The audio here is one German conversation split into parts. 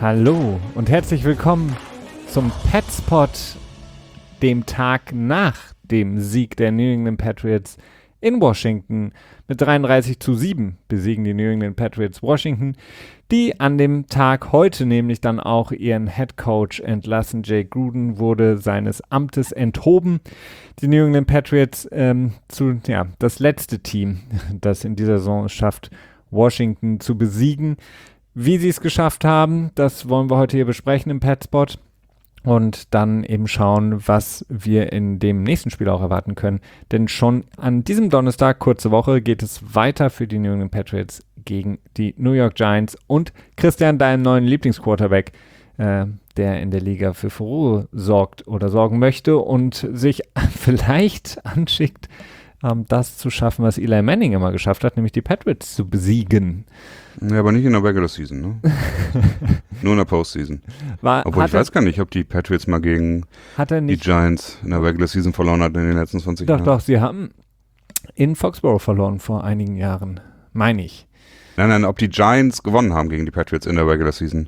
Hallo und herzlich willkommen zum Petspot, dem Tag nach dem Sieg der New England Patriots in Washington. Mit 33:7 besiegen die New England Patriots Washington, die an dem Tag heute nämlich dann auch ihren Head Coach entlassen. Jay Gruden wurde seines Amtes enthoben. Die New England Patriots das letzte Team, das in dieser Saison es schafft, Washington zu besiegen. Wie sie es geschafft haben, das wollen wir heute hier besprechen im Petspot und dann eben schauen, was wir in dem nächsten Spiel auch erwarten können. Denn schon an diesem Donnerstag, kurze Woche, geht es weiter für die New England Patriots gegen die New York Giants und Christian, deinen neuen Lieblingsquarterback, der in der Liga für Furore sorgen möchte und sich vielleicht anschickt, das zu schaffen, was Eli Manning immer geschafft hat, nämlich die Patriots zu besiegen. Ja, aber nicht in der Regular Season, ne? Nur in der Postseason. Obwohl ich weiß gar nicht, ob die Patriots mal gegen die Giants in der Regular Season verloren hatten in den letzten 20 Jahren. Doch, sie haben in Foxborough verloren vor einigen Jahren, meine ich. Nein, ob die Giants gewonnen haben gegen die Patriots in der Regular Season.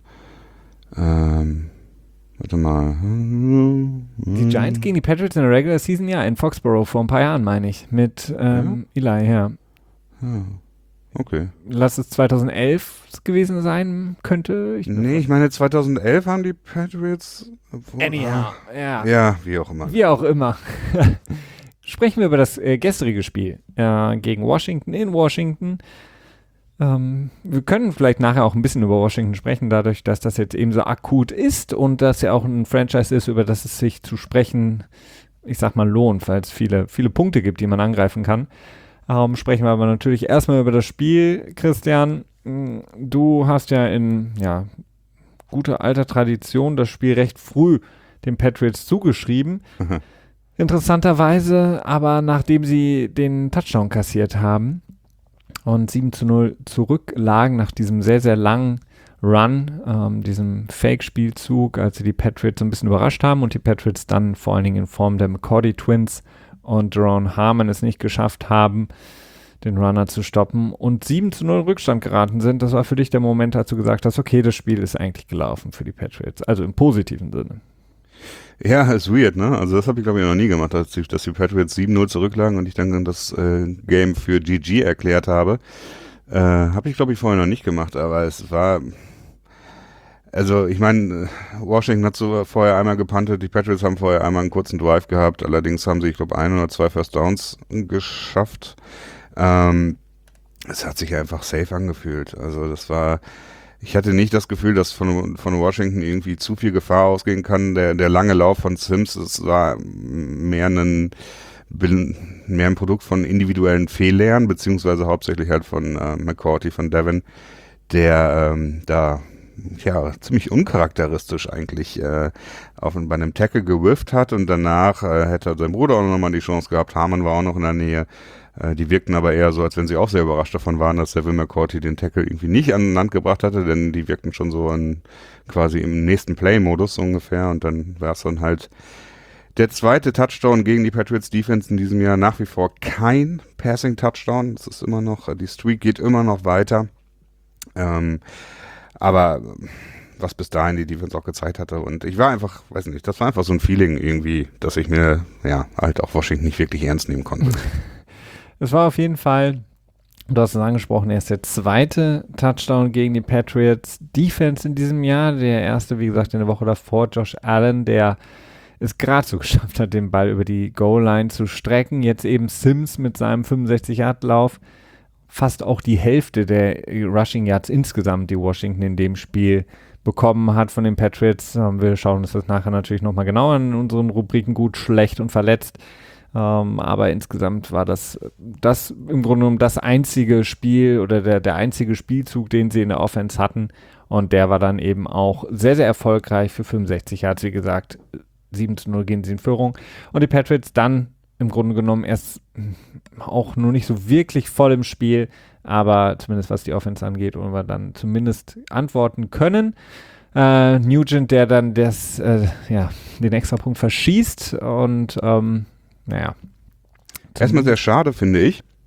Warte mal. Die Giants gegen die Patriots in der Regular Season, ja, in Foxborough vor ein paar Jahren, meine ich, mit Eli, ja. Okay. Lass es 2011 gewesen sein, könnte. Ich meine 2011 haben die Patriots... Anyhow, ja. Ja, wie auch immer. Wie auch immer. Sprechen wir über das gestrige Spiel gegen Washington in Washington. Wir können vielleicht nachher auch ein bisschen über Washington sprechen, dadurch, dass das jetzt eben so akut ist und dass ja auch ein Franchise ist, über das es sich zu sprechen, ich sag mal, lohnt, weil es viele, viele Punkte gibt, die man angreifen kann. Sprechen wir aber natürlich erstmal über das Spiel. Christian, du hast ja in guter alter Tradition das Spiel recht früh den Patriots zugeschrieben. Interessanterweise aber, nachdem sie den Touchdown kassiert haben und 7:0 zurücklagen nach diesem sehr, sehr langen Run, diesem Fake-Spielzug, als sie die Patriots so ein bisschen überrascht haben und die Patriots dann vor allen Dingen in Form der McCourty Twins und Jerome Harmon es nicht geschafft haben, den Runner zu stoppen und 7:0 Rückstand geraten sind. Das war für dich der Moment, als du gesagt hast, okay, das Spiel ist eigentlich gelaufen für die Patriots, also im positiven Sinne. Ja, ist weird, ne? Also das habe ich, glaube ich, noch nie gemacht, dass die Patriots 7:0 zurücklagen und ich dann das Game für GG erklärt habe. Habe ich, glaube ich, vorher noch nicht gemacht, aber es war... Also ich meine, Washington hat so vorher einmal gepuntet, die Patriots haben vorher einmal einen kurzen Drive gehabt, allerdings haben sie, ich glaube, 1 oder 2 First Downs geschafft. Es hat sich einfach safe angefühlt. Also ich hatte nicht das Gefühl, dass von Washington irgendwie zu viel Gefahr ausgehen kann. Der lange Lauf von Sims, es war mehr ein Produkt von individuellen Fehllernen, beziehungsweise hauptsächlich halt von McCourty, von Devin, der ziemlich uncharakteristisch eigentlich bei einem Tackle gewifft hat und danach hätte sein Bruder auch nochmal die Chance gehabt. Harmon war auch noch in der Nähe. Die wirkten aber eher so, als wenn sie auch sehr überrascht davon waren, dass Devin McCourty den Tackle irgendwie nicht an Land gebracht hatte, denn die wirkten schon so quasi im nächsten Play-Modus ungefähr und dann war es dann halt der zweite Touchdown gegen die Patriots Defense in diesem Jahr. Nach wie vor kein Passing-Touchdown. Es ist immer noch, die Streak geht immer noch weiter. Aber was bis dahin die Defense auch gezeigt hatte und ich war einfach, weiß nicht, das war einfach so ein Feeling irgendwie, dass ich mir halt auch Washington nicht wirklich ernst nehmen konnte. Es war auf jeden Fall, du hast es angesprochen, erst der zweite Touchdown gegen die Patriots Defense in diesem Jahr. Der erste, wie gesagt, in der Woche davor, Josh Allen, der es gerade so geschafft hat, den Ball über die Goal-Line zu strecken. Jetzt eben Sims mit seinem 65-Yard-Lauf. Fast auch die Hälfte der Rushing Yards insgesamt, die Washington in dem Spiel bekommen hat von den Patriots. Wir schauen uns das nachher natürlich nochmal genauer in unseren Rubriken gut, schlecht und verletzt. Aber insgesamt war das im Grunde genommen das einzige Spiel oder der einzige Spielzug, den sie in der Offense hatten. Und der war dann eben auch sehr, sehr erfolgreich für 65 Yards. Wie gesagt, 7:0 gehen sie in Führung. Und die Patriots dann im Grunde genommen erst auch nur nicht so wirklich voll im Spiel, aber zumindest was die Offense angeht, und wir dann zumindest antworten können. Nugent, der dann den Extrapunkt verschießt und Erstmal sehr schade, finde ich,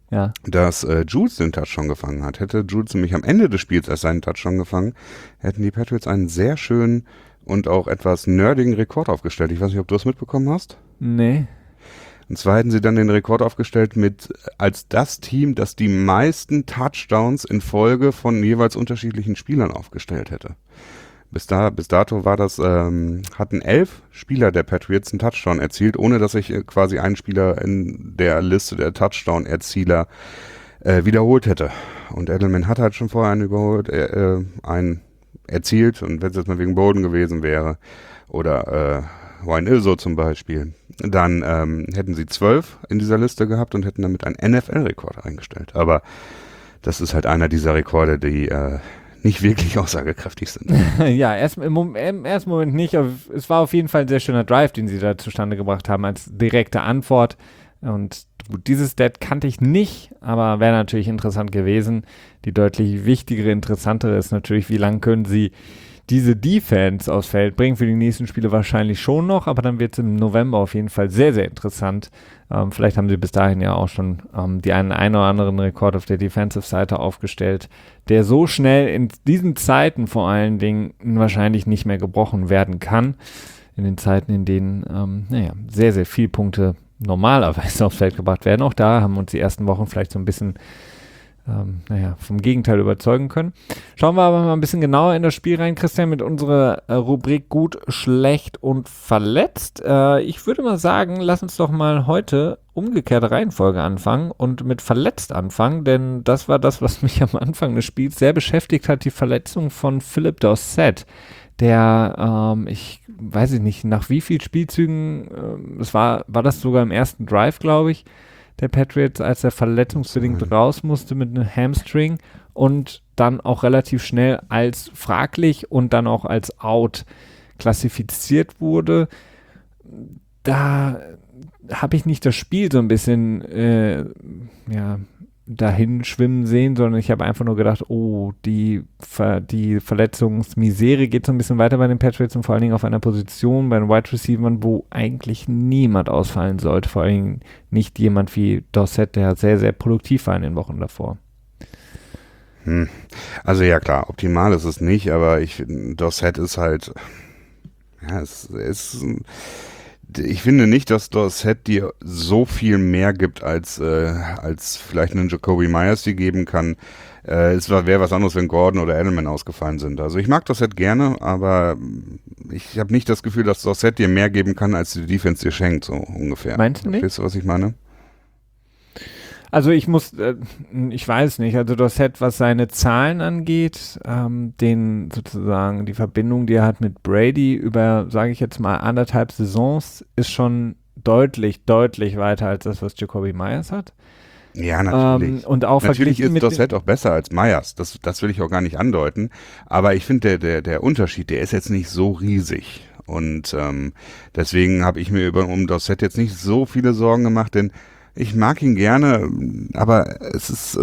Ja. dass Jules den Touchdown gefangen hat. Hätte Jules nämlich am Ende des Spiels erst seinen Touchdown gefangen, hätten die Patriots einen sehr schönen und auch etwas nerdigen Rekord aufgestellt. Ich weiß nicht, ob du das mitbekommen hast. Nee. Und zwar hätten sie dann den Rekord aufgestellt als das Team, das die meisten Touchdowns in Folge von jeweils unterschiedlichen Spielern aufgestellt hätte. Bis dato hatten 11 Spieler der Patriots einen Touchdown erzielt, ohne dass sich quasi ein Spieler in der Liste der Touchdown-Erzieler wiederholt hätte. Und Edelman hat halt schon vorher einen erzielt, und wenn es jetzt mal wegen Bowden gewesen wäre, oder Wayne Ilso zum Beispiel, dann hätten sie 12 in dieser Liste gehabt und hätten damit einen NFL-Rekord eingestellt. Aber das ist halt einer dieser Rekorde, die nicht wirklich aussagekräftig sind. Ja, im ersten Moment nicht, aber es war auf jeden Fall ein sehr schöner Drive, den sie da zustande gebracht haben als direkte Antwort. Und gut, dieses Stat kannte ich nicht, aber wäre natürlich interessant gewesen. Die deutlich wichtigere, interessantere ist natürlich, wie lange können sie diese Defense aufs Feld bringen. Für die nächsten Spiele wahrscheinlich schon noch, aber dann wird es im November auf jeden Fall sehr, sehr interessant. Vielleicht haben sie bis dahin ja auch schon die einen oder anderen Rekord auf der Defensive-Seite aufgestellt, der so schnell in diesen Zeiten vor allen Dingen wahrscheinlich nicht mehr gebrochen werden kann. In den Zeiten, in denen sehr, sehr viele Punkte normalerweise aufs Feld gebracht werden. Auch da haben uns die ersten Wochen vielleicht so ein bisschen vom Gegenteil überzeugen können. Schauen wir aber mal ein bisschen genauer in das Spiel rein, Christian, mit unserer Rubrik gut, schlecht und verletzt. Ich würde mal sagen, lass uns doch mal heute umgekehrte Reihenfolge anfangen und mit verletzt anfangen, denn das war das, was mich am Anfang des Spiels sehr beschäftigt hat, die Verletzung von Phillip Dorsett, der, ich weiß nicht, nach wie vielen Spielzügen, war das sogar im ersten Drive, glaube ich, der Patriots, als er verletzungsbedingt raus musste mit einem Hamstring und dann auch relativ schnell als fraglich und dann auch als out klassifiziert wurde. Da habe ich nicht das Spiel so ein bisschen dahin schwimmen sehen, sondern ich habe einfach nur gedacht, die Verletzungsmisere geht so ein bisschen weiter bei den Patriots und vor allen Dingen auf einer Position bei den Wide Receivers, wo eigentlich niemand ausfallen sollte, vor allen Dingen nicht jemand wie Dorsett, der sehr, sehr produktiv war in den Wochen davor. Also ja klar, optimal ist es nicht, aber Dorsett ist halt, ich finde nicht, dass Dorsett dir so viel mehr gibt, als vielleicht einen Jacoby Myers dir geben kann. Es wäre was anderes, wenn Gordon oder Edelman ausgefallen sind. Also ich mag Dorsett gerne, aber ich habe nicht das Gefühl, dass Dorsett dir mehr geben kann, als die Defense dir schenkt, so ungefähr. Meinst du nicht? Verstehst du, was ich meine? Also ich weiß nicht, also Dorsett, was seine Zahlen angeht, die Verbindung, die er hat mit Brady über, sage ich jetzt mal, 1,5 Saisons, ist schon deutlich, deutlich weiter als das, was Jacoby Myers hat. Ja, natürlich. Und auch natürlich ist mit Dorsett auch besser als Myers, das will ich auch gar nicht andeuten, aber ich finde, der Unterschied, der ist jetzt nicht so riesig und deswegen habe ich mir um Dorsett jetzt nicht so viele Sorgen gemacht, denn ich mag ihn gerne, aber es ist,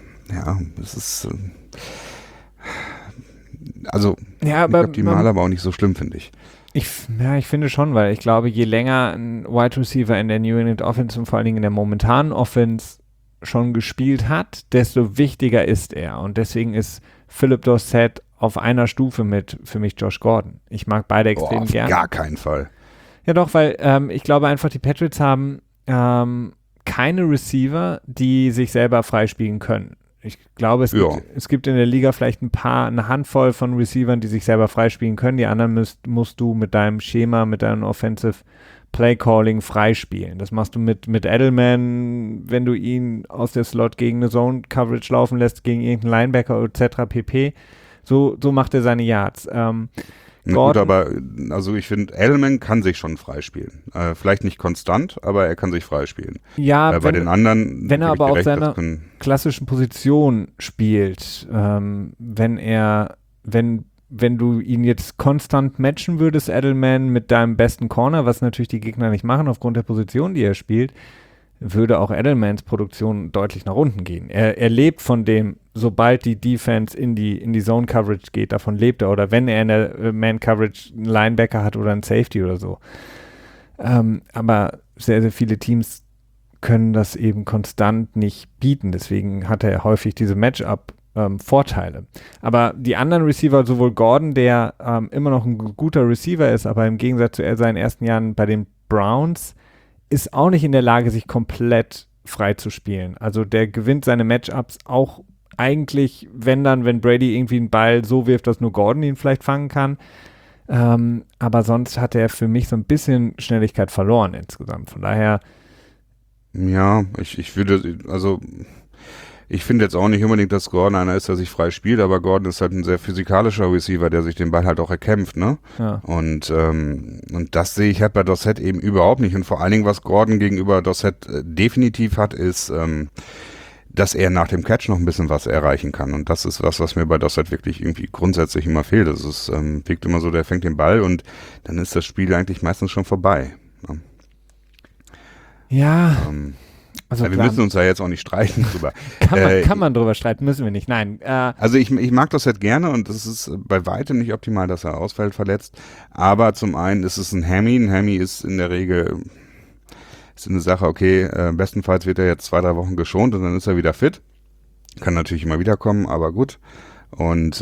nicht optimal, aber auch nicht so schlimm, finde ich. Ich finde schon, weil ich glaube, je länger ein Wide Receiver in der New England Offense und vor allen Dingen in der momentanen Offense schon gespielt hat, desto wichtiger ist er. Und deswegen ist Phillip Dorsett auf einer Stufe mit für mich Josh Gordon. Ich mag beide extrem gerne. Auf gar keinen Fall. Ja doch, weil ich glaube einfach, die Patriots haben keine Receiver, die sich selber freispielen können. Ich glaube, es gibt in der Liga vielleicht eine Handvoll von Receivern, die sich selber freispielen können. Die anderen musst du mit deinem Schema, mit deinem Offensive Play Calling freispielen. Das machst du mit Edelman, wenn du ihn aus der Slot gegen eine Zone Coverage laufen lässt, gegen irgendeinen Linebacker etc. pp. So macht er seine Yards. Gut, aber also ich finde, Edelman kann sich schon freispielen. Vielleicht nicht konstant, aber er kann sich freispielen. Ja, bei den anderen, wenn er aber auf seiner klassischen Position spielt, wenn du ihn jetzt konstant matchen würdest, Edelman, mit deinem besten Corner, was natürlich die Gegner nicht machen aufgrund der Position, die er spielt, würde auch Edelmans Produktion deutlich nach unten gehen. Er lebt von dem, sobald die Defense in die Zone Coverage geht, davon lebt er. Oder wenn er in der Man Coverage einen Linebacker hat oder einen Safety oder so. Aber sehr, sehr viele Teams können das eben konstant nicht bieten. Deswegen hat er häufig diese Matchup-Vorteile. Aber die anderen Receiver, sowohl Gordon, der immer noch ein guter Receiver ist, aber im Gegensatz zu seinen ersten Jahren bei den Browns, ist auch nicht in der Lage, sich komplett frei zu spielen. Also der gewinnt seine Matchups auch eigentlich, wenn Brady irgendwie einen Ball so wirft, dass nur Gordon ihn vielleicht fangen kann. Aber sonst hat er für mich so ein bisschen Schnelligkeit verloren insgesamt. Von daher. Ja, ich finde jetzt auch nicht unbedingt, dass Gordon einer ist, der sich frei spielt, aber Gordon ist halt ein sehr physikalischer Receiver, der sich den Ball halt auch erkämpft, ne? Ja. Und das sehe ich halt bei Dossett eben überhaupt nicht. Und vor allen Dingen, was Gordon gegenüber Dossett definitiv hat, ist, dass er nach dem Catch noch ein bisschen was erreichen kann. Und das ist was mir bei Dossett wirklich irgendwie grundsätzlich immer fehlt. Das ist, wirkt immer so, der fängt den Ball und dann ist das Spiel eigentlich meistens schon vorbei. Ne? Ja. Also wir müssen uns ja jetzt auch nicht streiten drüber. Kann man drüber streiten, müssen wir nicht. Nein. Also ich mag Dossett gerne und es ist bei weitem nicht optimal, dass er ausfällt, verletzt. Aber zum einen ist es ein Hammy. Ein Hammy ist in der Regel ist eine Sache, okay, bestenfalls wird er jetzt 2-3 Wochen geschont und dann ist er wieder fit. Kann natürlich immer wieder kommen, aber gut. Und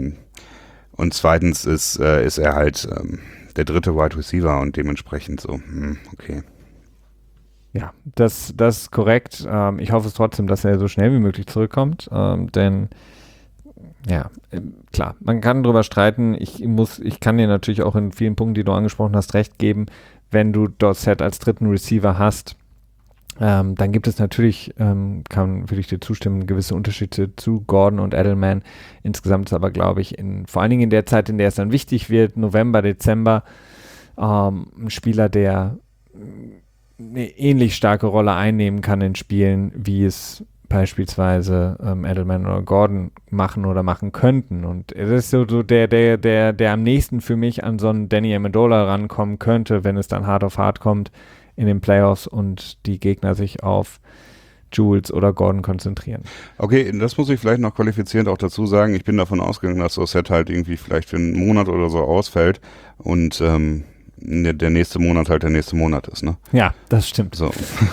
zweitens ist er halt der dritte Wide Receiver und dementsprechend so, okay. Ja, das ist korrekt. Ich hoffe es trotzdem, dass er so schnell wie möglich zurückkommt, denn ja, klar, man kann drüber streiten. Ich kann dir natürlich auch in vielen Punkten, die du angesprochen hast, recht geben. Wenn du Dossett als dritten Receiver hast, dann gibt es natürlich, würde ich dir zustimmen, gewisse Unterschiede zu Gordon und Edelman. Insgesamt ist aber, glaube ich, vor allen Dingen in der Zeit, in der es dann wichtig wird, November, Dezember, ein Spieler, der eine ähnlich starke Rolle einnehmen kann in Spielen, wie es beispielsweise Edelman oder Gordon machen könnten. Und es ist so der am nächsten für mich an so einen Danny Amendola rankommen könnte, wenn es dann hart auf hart kommt in den Playoffs und die Gegner sich auf Jules oder Gordon konzentrieren. Okay, das muss ich vielleicht noch qualifizierend auch dazu sagen. Ich bin davon ausgegangen, dass Dossett halt irgendwie vielleicht für einen Monat oder so ausfällt und der nächste Monat halt der nächste Monat ist, ne? Ja, das stimmt. So.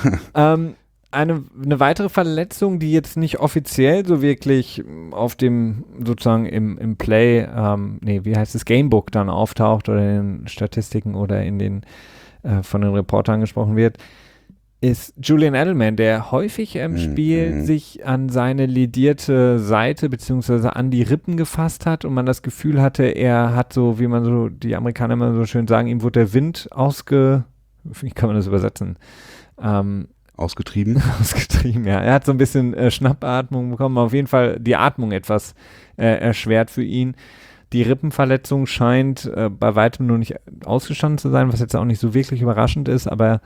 Eine weitere Verletzung, die jetzt nicht offiziell so wirklich auf dem, sozusagen im Play, wie heißt es, Gamebook dann auftaucht oder in den Statistiken oder in den von den Reportern angesprochen wird, ist Julian Edelman, der häufig im Spiel sich an seine ledierte Seite beziehungsweise an die Rippen gefasst hat und man das Gefühl hatte, er hat so, wie man so, die Amerikaner immer so schön sagen, ihm wurde der Wind wie kann man das übersetzen? Ausgetrieben? Ausgetrieben, ja. Er hat so ein bisschen Schnappatmung bekommen, auf jeden Fall die Atmung etwas erschwert für ihn. Die Rippenverletzung scheint bei weitem nur nicht ausgestanden zu sein, was jetzt auch nicht so wirklich überraschend ist, aber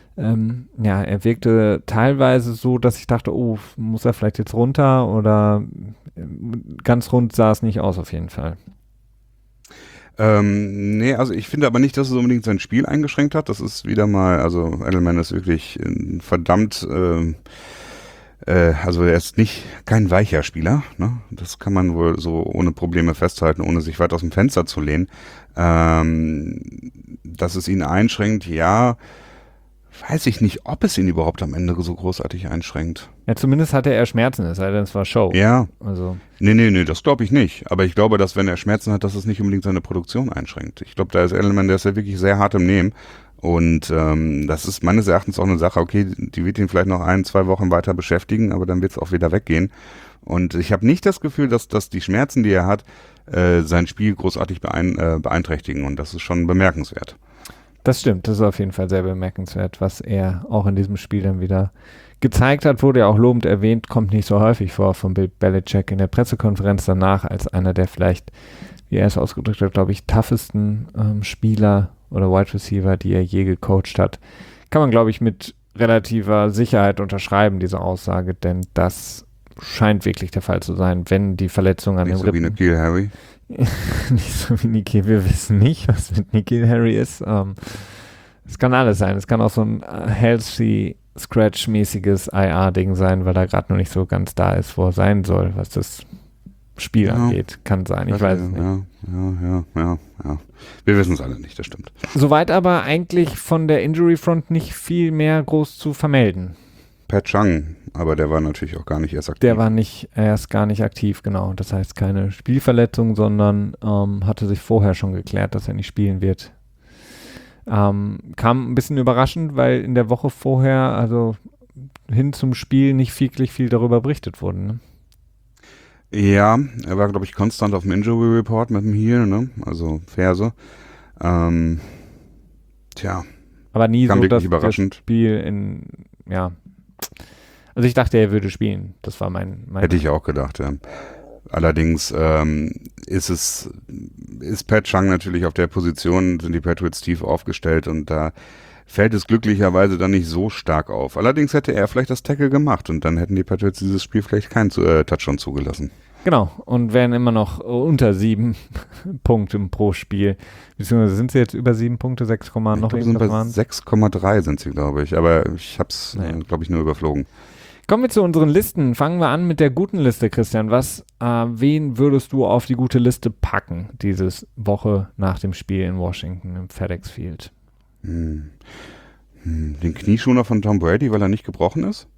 er wirkte teilweise so, dass ich dachte, oh, muss er vielleicht jetzt runter oder ganz rund sah es nicht aus auf jeden Fall. Also ich finde aber nicht, dass es unbedingt sein Spiel eingeschränkt hat. Das ist wieder mal, also Edelman ist wirklich verdammt, also er ist kein weicher Spieler, ne? Das kann man wohl so ohne Probleme festhalten, ohne sich weit aus dem Fenster zu lehnen. Dass es ihn einschränkt, ja, weiß ich nicht, ob es ihn überhaupt am Ende so großartig einschränkt. Ja, zumindest hatte er Schmerzen, es sei denn, es war Show. Ja. Also. Nee, das glaube ich nicht. Aber ich glaube, dass wenn er Schmerzen hat, dass es nicht unbedingt seine Produktion einschränkt. Ich glaube, da ist Edelman, der ist ja wirklich sehr hart im Nehmen. Und das ist meines Erachtens auch eine Sache, okay, die wird ihn vielleicht noch 1-2 Wochen weiter beschäftigen, aber dann wird es auch wieder weggehen. Und ich habe nicht das Gefühl, dass die Schmerzen, die er hat, sein Spiel großartig beeinträchtigen. Und das ist schon bemerkenswert. Das stimmt, das ist auf jeden Fall sehr bemerkenswert, was er auch in diesem Spiel dann wieder gezeigt hat, wurde ja auch lobend erwähnt, kommt nicht so häufig vor von Bill Belichick in der Pressekonferenz danach als einer der vielleicht, wie er es ausgedrückt hat, glaube ich, toughesten Spieler oder Wide Receiver, die er je gecoacht hat. Kann man, glaube ich, mit relativer Sicherheit unterschreiben, diese Aussage, denn das scheint wirklich der Fall zu sein, wenn die Verletzung an den Rippen... Nicht so wie N'Keal Harry? Nicht so wie N'Keal, wir wissen nicht, was mit N'Keal Harry ist. Es kann alles sein, es kann auch so ein healthy Scratch-mäßiges IR-Ding sein, weil er gerade noch nicht so ganz da ist, wo er sein soll, was das Spiel angeht. Kann sein, ich weiß es nicht. Ja. Wir wissen es alle nicht, das stimmt. Soweit aber eigentlich von der Injury Front nicht viel mehr groß zu vermelden. Pat Chung, aber der war natürlich auch gar nicht erst aktiv. Der war erst gar nicht aktiv, genau. Das heißt keine Spielverletzung, sondern hatte sich vorher schon geklärt, dass er nicht spielen wird. Kam ein bisschen überraschend, weil in der Woche vorher, also hin zum Spiel, nicht wirklich viel darüber berichtet wurde. Ne? Ja, er war, glaube ich, konstant auf dem Injury Report mit dem Heel, ne? Also Ferse. Aber nie kam so, wirklich dass überraschend. das Spiel also ich dachte, er würde spielen. Das war mein Hätte ich auch gedacht, ja. Allerdings ist Pat Chung natürlich auf der Position, sind die Patriots tief aufgestellt und da fällt es glücklicherweise dann nicht so stark auf. Allerdings hätte er vielleicht das Tackle gemacht und dann hätten die Patriots dieses Spiel vielleicht keinen Touchdown zugelassen. Genau, und wären immer noch unter 7 Punkten pro Spiel. Beziehungsweise sind sie jetzt über 7 Punkte, 6, noch irgendwas waren? 6,3 sind sie, glaube ich. Aber ich habe es, glaube ich, nur überflogen. Kommen wir zu unseren Listen. Fangen wir an mit der guten Liste, Christian. Wen würdest du auf die gute Liste packen, diese Woche nach dem Spiel in Washington im FedEx Field? Den Knieschoner von Tom Brady, weil er nicht gebrochen ist?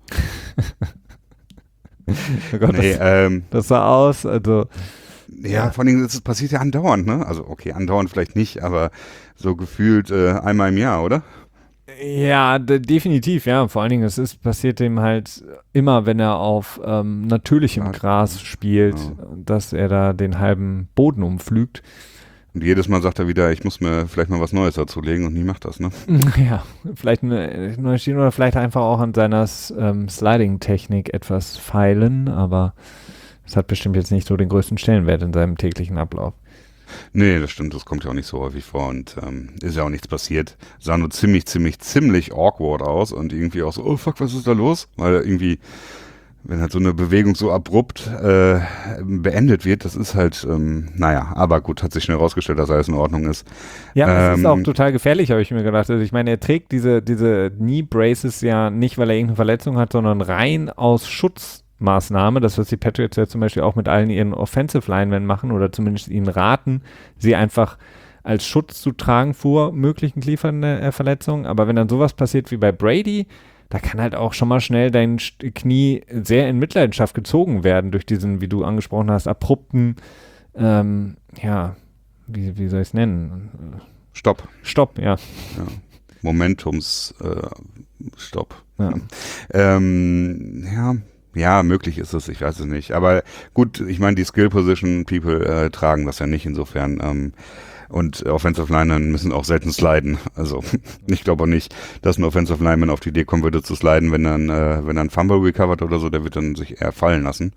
Oh Gott, das sah aus, also... Ja, vor allem, das passiert ja andauernd, ne? Also okay, andauernd vielleicht nicht, aber so gefühlt einmal im Jahr, oder? Ja, definitiv, ja. Vor allen Dingen, passiert dem halt immer, wenn er auf natürlichem Gras spielt, dass er da den halben Boden umflügt. Und jedes Mal sagt er wieder, ich muss mir vielleicht mal was Neues dazulegen und nie macht das, ne? Ja, vielleicht eine neue Schiene oder vielleicht einfach auch an seiner Sliding-Technik etwas feilen, aber das hat bestimmt jetzt nicht so den größten Stellenwert in seinem täglichen Ablauf. Nee, das stimmt, das kommt ja auch nicht so häufig vor und ist ja auch nichts passiert. Sah nur ziemlich awkward aus und irgendwie auch so, oh fuck, was ist da los? Weil irgendwie, wenn halt so eine Bewegung so abrupt beendet wird, das ist halt, aber gut, hat sich schnell rausgestellt, dass alles in Ordnung ist. Ja, das ist auch total gefährlich, habe ich mir gedacht. Also ich meine, er trägt diese Knee Braces ja nicht, weil er irgendeine Verletzung hat, sondern rein aus Schutzmaßnahme, das, was die Patriots ja zum Beispiel auch mit allen ihren Offensive Linemen machen oder zumindest ihnen raten, sie einfach als Schutz zu tragen vor möglichen Knieverletzungen. Aber wenn dann sowas passiert wie bei Brady, da kann halt auch schon mal schnell dein Knie sehr in Mitleidenschaft gezogen werden durch diesen, wie du angesprochen hast, abrupten, wie soll ich es nennen? Stopp, ja. Stopp. Ja, möglich ist es, ich weiß es nicht. Aber gut, ich meine, die Skill-Position-People tragen das ja nicht insofern. Und Offensive Linemen müssen auch selten sliden. Also ich glaube auch nicht, dass ein Offensive Lineman auf die Idee kommen würde zu sliden, wenn er ein Fumble recovert oder so, der wird dann sich eher fallen lassen.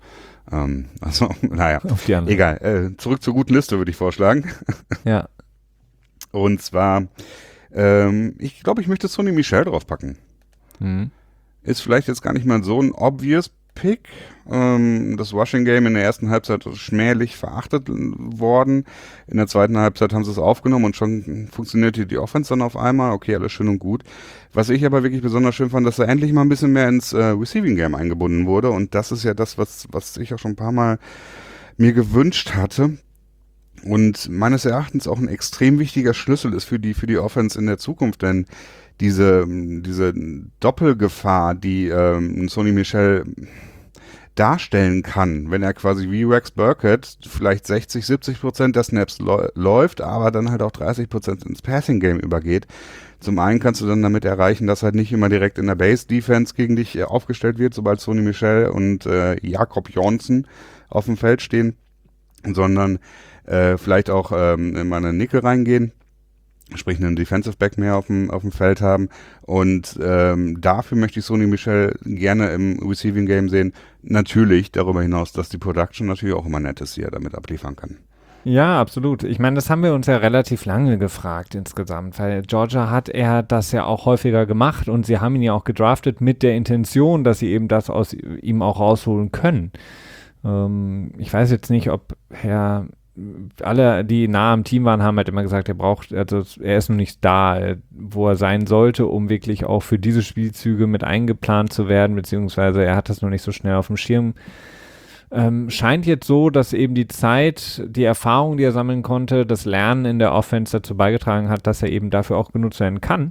Egal. Zurück zur guten Liste, würde ich vorschlagen. Ja. Und zwar, ich glaube, ich möchte Sonny Michel draufpacken. Ist vielleicht jetzt gar nicht mal so ein obvious Pick. Das Washington Game in der ersten Halbzeit schmählich verachtet worden. In der zweiten Halbzeit haben sie es aufgenommen und schon funktionierte die Offense dann auf einmal. Okay, alles schön und gut. Was ich aber wirklich besonders schön fand, dass er endlich mal ein bisschen mehr ins Receiving Game eingebunden wurde. Und das ist ja das, was ich auch schon ein paar Mal mir gewünscht hatte. Und meines Erachtens auch ein extrem wichtiger Schlüssel ist für die Offense in der Zukunft, denn diese Doppelgefahr, die Sonny Michel darstellen kann, wenn er quasi wie Rex Burkhead vielleicht 60-70% der Snaps läuft, aber dann halt auch 30% ins Passing-Game übergeht. Zum einen kannst du dann damit erreichen, dass halt nicht immer direkt in der Base-Defense gegen dich aufgestellt wird, sobald Sonny Michel und Jakob Johnson auf dem Feld stehen, sondern vielleicht auch in meine Nickel reingehen, sprich einen Defensive Back mehr auf dem Feld haben und dafür möchte ich Sonny Michel gerne im Receiving Game sehen. Natürlich darüber hinaus, dass die Production natürlich auch immer nett ist, die er damit abliefern kann. Ja, absolut. Ich meine, das haben wir uns ja relativ lange gefragt insgesamt, weil Georgia hat er das ja auch häufiger gemacht und sie haben ihn ja auch gedraftet mit der Intention, dass sie eben das aus ihm auch rausholen können. Ich weiß jetzt nicht, ob alle, die nah am Team waren, haben halt immer gesagt, er ist noch nicht da, wo er sein sollte, um wirklich auch für diese Spielzüge mit eingeplant zu werden, beziehungsweise er hat das noch nicht so schnell auf dem Schirm. Scheint jetzt so, dass eben die Zeit, die Erfahrung, die er sammeln konnte, das Lernen in der Offense dazu beigetragen hat, dass er eben dafür auch genutzt werden kann.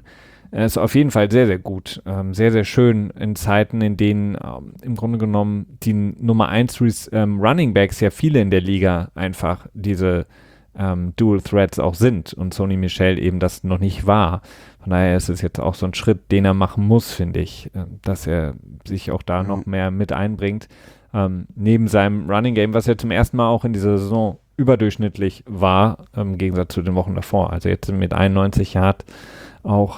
Er ist auf jeden Fall sehr, sehr gut. Sehr, sehr schön in Zeiten, in denen im Grunde genommen die Nummer 1 Running Backs ja viele in der Liga einfach diese Dual Threats auch sind und Sony Michel eben das noch nicht war. Von daher ist es jetzt auch so ein Schritt, den er machen muss, finde ich, dass er sich auch da noch mehr mit einbringt. Neben seinem Running Game, was ja zum ersten Mal auch in dieser Saison überdurchschnittlich war, im Gegensatz zu den Wochen davor. Also jetzt mit 91 Yard auch,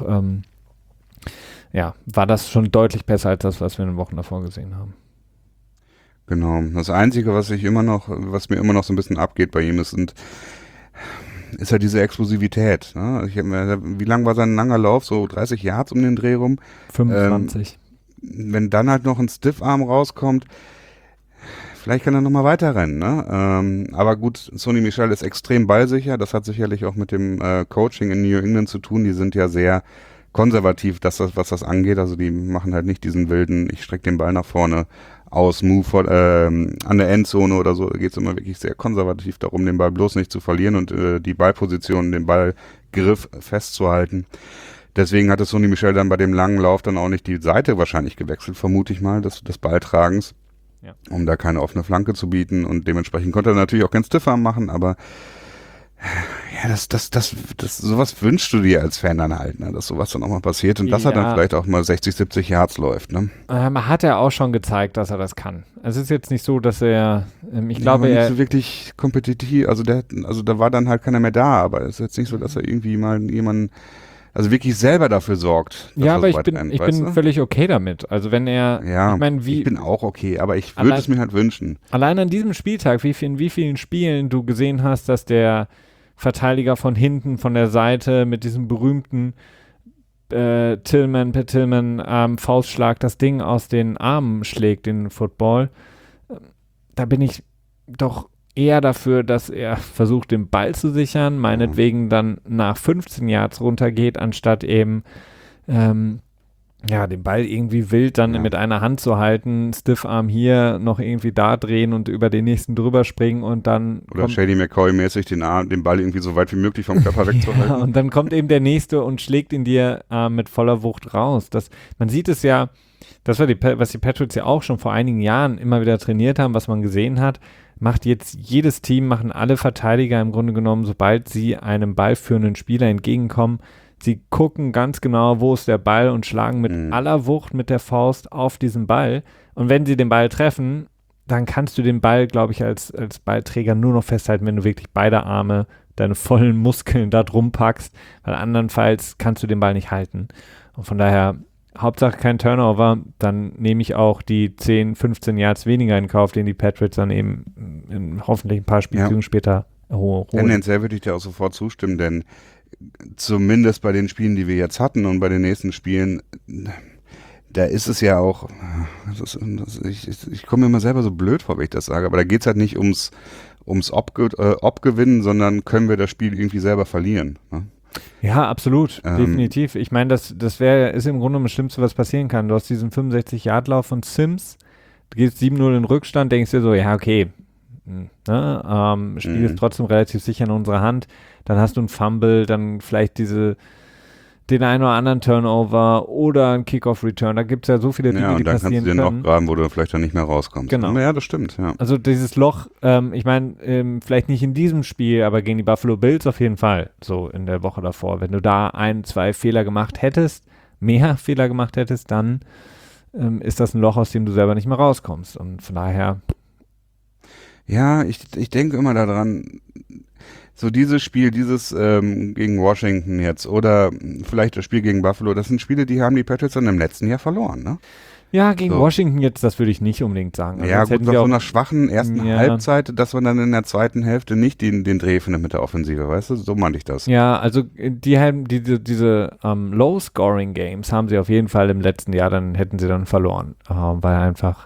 war das schon deutlich besser als das, was wir in den Wochen davor gesehen haben. Genau. Das Einzige, was mir immer noch so ein bisschen abgeht bei ihm ist ja diese Explosivität. Ne? Wie lang war sein langer Lauf? So 30 Yards um den Dreh rum? 25. Wenn dann halt noch ein Stiffarm rauskommt, vielleicht kann er nochmal weiterrennen. Ne? Aber gut, Sony Michel ist extrem ballsicher. Das hat sicherlich auch mit dem Coaching in New England zu tun. Die sind ja sehr konservativ, was das angeht. Also die machen halt nicht diesen wilden, ich strecke den Ball nach vorne aus, Move an der Endzone oder so. Da geht es immer wirklich sehr konservativ darum, den Ball bloß nicht zu verlieren und die Ballposition, den Ballgriff festzuhalten. Deswegen hatte Sony Michel dann bei dem langen Lauf dann auch nicht die Seite wahrscheinlich gewechselt, vermute ich mal, des Balltragens. Ja. Um da keine offene Flanke zu bieten und dementsprechend konnte er natürlich auch kein Stiffarm machen, aber ja, sowas wünschst du dir als Fan dann halt, ne? Dass sowas dann auch mal passiert und dass er dann vielleicht auch mal 60, 70 Yards läuft, ne? Hat er auch schon gezeigt, dass er das kann. Es ist jetzt nicht so, dass er, ich glaube, er nicht so wirklich kompetitiv, also da war dann halt keiner mehr da, aber es ist jetzt nicht so, dass er irgendwie mal jemanden also wirklich selber dafür sorgt. Ja, aber ich bin völlig okay damit. Also wenn er, ich bin auch okay, aber ich würde es mir halt wünschen. Allein an diesem Spieltag, in wie vielen Spielen du gesehen hast, dass der Verteidiger von hinten, von der Seite mit diesem berühmten Tillman Faustschlag das Ding aus den Armen schlägt, den Football. Da bin ich doch eher dafür, dass er versucht, den Ball zu sichern, meinetwegen dann nach 15 Yards runtergeht, anstatt eben den Ball irgendwie wild dann mit einer Hand zu halten, Stiffarm hier, noch irgendwie da drehen und über den nächsten drüber springen und dann oder Shady McCoy-mäßig den Ball irgendwie so weit wie möglich vom Körper wegzuhalten. Und dann kommt eben der Nächste und schlägt ihn dir mit voller Wucht raus. Man sieht es ja, das war was die Patriots ja auch schon vor einigen Jahren immer wieder trainiert haben, was man gesehen hat, macht jetzt jedes Team, machen alle Verteidiger im Grunde genommen, sobald sie einem ballführenden Spieler entgegenkommen, sie gucken ganz genau, wo ist der Ball und schlagen mit aller Wucht mit der Faust auf diesen Ball. Und wenn sie den Ball treffen, dann kannst du den Ball, glaube ich, als Ballträger nur noch festhalten, wenn du wirklich beide Arme, deine vollen Muskeln da drum packst, weil andernfalls kannst du den Ball nicht halten. Und von daher, Hauptsache kein Turnover, dann nehme ich auch die 10, 15 Yards weniger in Kauf, den die Patriots dann eben in hoffentlich ein paar Spielzügen später holen. Tendenziell würde ich dir auch sofort zustimmen, denn zumindest bei den Spielen, die wir jetzt hatten und bei den nächsten Spielen, da ist es ja auch, ich komme mir immer selber so blöd vor, wenn ich das sage, aber da geht es halt nicht ums Obgewinnen, sondern können wir das Spiel irgendwie selber verlieren. Ne? Ja, absolut, definitiv. Ich meine, das ist im Grunde das Schlimmste, was passieren kann. Du hast diesen 65-Yard-Lauf von Sims, du gehst 7-0 in Rückstand, denkst dir so, ja, okay, Spiel ist trotzdem relativ sicher in unserer Hand, dann hast du einen Fumble, dann vielleicht den einen oder anderen Turnover oder einen Kickoff-Return, da gibt es ja so viele Dinge, die passieren können. Ja, und dann kannst du den auch graben, wo du vielleicht dann nicht mehr rauskommst. Genau. Ja, das stimmt, ja. Also dieses Loch, ich meine, vielleicht nicht in diesem Spiel, aber gegen die Buffalo Bills auf jeden Fall, so in der Woche davor. Wenn du da 1, 2 Fehler gemacht hättest, mehr Fehler gemacht hättest, dann ist das ein Loch, aus dem du selber nicht mehr rauskommst. Und von daher... Ja, ich denke immer daran, so dieses Spiel, gegen Washington jetzt oder vielleicht das Spiel gegen Buffalo, das sind Spiele, die haben die Patriots dann im letzten Jahr verloren, ne? Ja, gegen Washington jetzt, das würde ich nicht unbedingt sagen. Also ja, gut, nach so einer schwachen ersten Halbzeit, dass man dann in der zweiten Hälfte nicht den Dreh findet mit der Offensive, weißt du? So meinte ich das. Ja, also die haben diese Low-Scoring-Games haben sie auf jeden Fall im letzten Jahr, dann hätten sie dann verloren, weil einfach,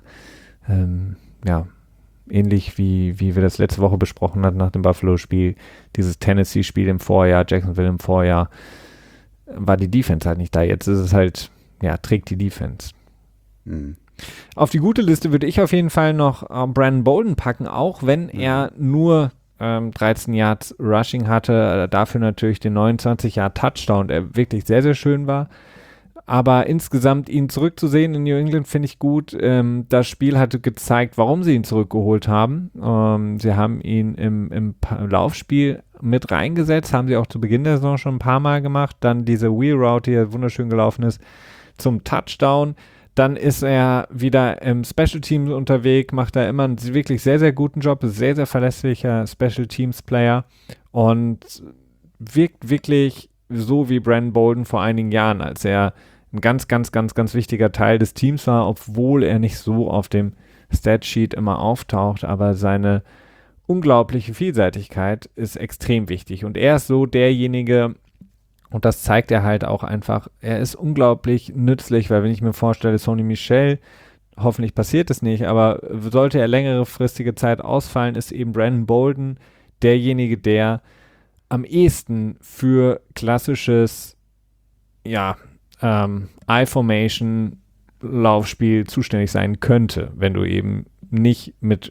ähnlich wie wir das letzte Woche besprochen hatten nach dem Buffalo-Spiel, dieses Tennessee-Spiel im Vorjahr, Jacksonville im Vorjahr, war die Defense halt nicht da. Jetzt ist es halt, trägt die Defense. Auf die gute Liste würde ich auf jeden Fall noch Brandon Bolden packen, auch wenn er nur 13 Yards Rushing hatte, dafür natürlich den 29 Yard Touchdown, der wirklich sehr, sehr schön war. aber insgesamt ihn zurückzusehen in New England finde ich gut. Das Spiel hatte gezeigt, warum sie ihn zurückgeholt haben. Sie haben ihn im Laufspiel mit reingesetzt, haben sie auch zu Beginn der Saison schon ein paar Mal gemacht. Dann diese Wheel Route, die ja wunderschön gelaufen ist, zum Touchdown. Dann ist er wieder im Special Teams unterwegs, macht da immer einen wirklich sehr, sehr guten Job, ist sehr, sehr verlässlicher Special Teams Player und wirkt wirklich so wie Brandon Bolden vor einigen Jahren, als er ein ganz, ganz, ganz, ganz wichtiger Teil des Teams war, obwohl er nicht so auf dem Statsheet immer auftaucht, aber seine unglaubliche Vielseitigkeit ist extrem wichtig und er ist so derjenige, und das zeigt er halt auch einfach. Er ist unglaublich nützlich, weil wenn ich mir vorstelle, Sony Michel, hoffentlich passiert es nicht, aber sollte er längere fristige Zeit ausfallen, ist eben Brandon Bolden derjenige, der am ehesten für klassisches, I-Formation Laufspiel zuständig sein könnte, wenn du eben nicht mit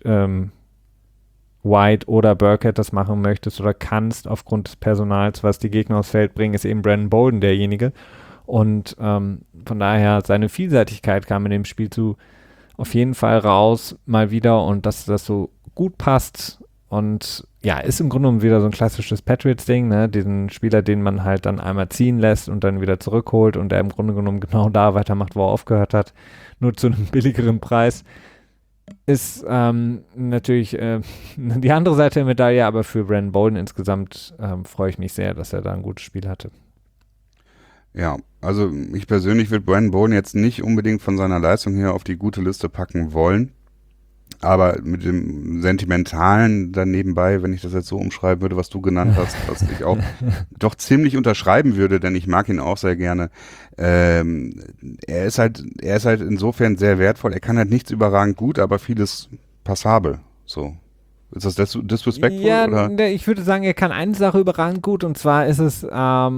White oder Burkhead das machen möchtest oder kannst aufgrund des Personals, was die Gegner aufs Feld bringen, ist eben Brandon Bolden derjenige. Und von daher, seine Vielseitigkeit kam in dem Spiel auf jeden Fall raus, mal wieder, und dass das so gut passt. Und ja, ist im Grunde genommen wieder so ein klassisches Patriots-Ding, ne? Diesen Spieler, den man halt dann einmal ziehen lässt und dann wieder zurückholt und der im Grunde genommen genau da weitermacht, wo er aufgehört hat, nur zu einem billigeren Preis. Ist natürlich die andere Seite der Medaille, aber für Brandon Bolden insgesamt freue ich mich sehr, dass er da ein gutes Spiel hatte. Ja, also ich persönlich würde Brandon Bolden jetzt nicht unbedingt von seiner Leistung her auf die gute Liste packen wollen, aber mit dem Sentimentalen dann nebenbei, wenn ich das jetzt so umschreiben würde, was du genannt hast, was ich auch doch ziemlich unterschreiben würde, denn ich mag ihn auch sehr gerne. Er ist halt insofern sehr wertvoll. Er kann halt nichts überragend gut, aber vieles passabel. So. Ist das disrespectful? Ja, oder? Ich würde sagen, er kann eine Sache überragend gut, und zwar ist es,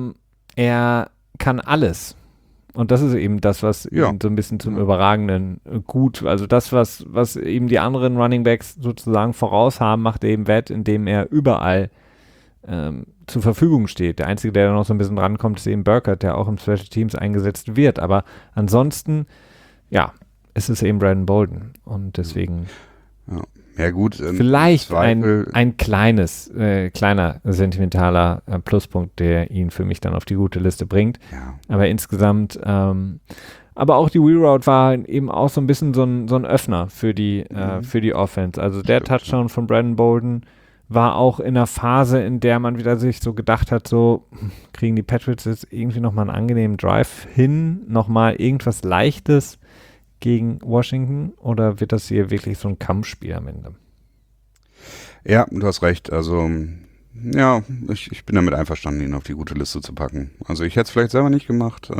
er kann alles. Und das ist eben das, was ihn so ein bisschen zum Überragenden gut, also das, was eben die anderen Running Backs sozusagen voraus haben, macht er eben wett, indem er überall zur Verfügung steht. Der Einzige, der da noch so ein bisschen drankommt, ist eben Burkhead, der auch im Special Teams eingesetzt wird. Aber ansonsten, ist es eben Brandon Bolden. Und deswegen Ja gut. Vielleicht ein kleiner sentimentaler Pluspunkt, der ihn für mich dann auf die gute Liste bringt. Ja. Aber insgesamt, aber auch die Wheel Route war eben auch so ein bisschen so ein Öffner für die Offense. Also der Touchdown von Brandon Bolden war auch in einer Phase, in der man wieder sich so gedacht hat, so kriegen die Patriots jetzt irgendwie nochmal einen angenehmen Drive hin, nochmal irgendwas Leichtes gegen Washington, oder wird das hier wirklich so ein Kampfspiel am Ende? Ja, du hast recht. Also, ja, ich bin damit einverstanden, ihn auf die gute Liste zu packen. Also ich hätte es vielleicht selber nicht gemacht,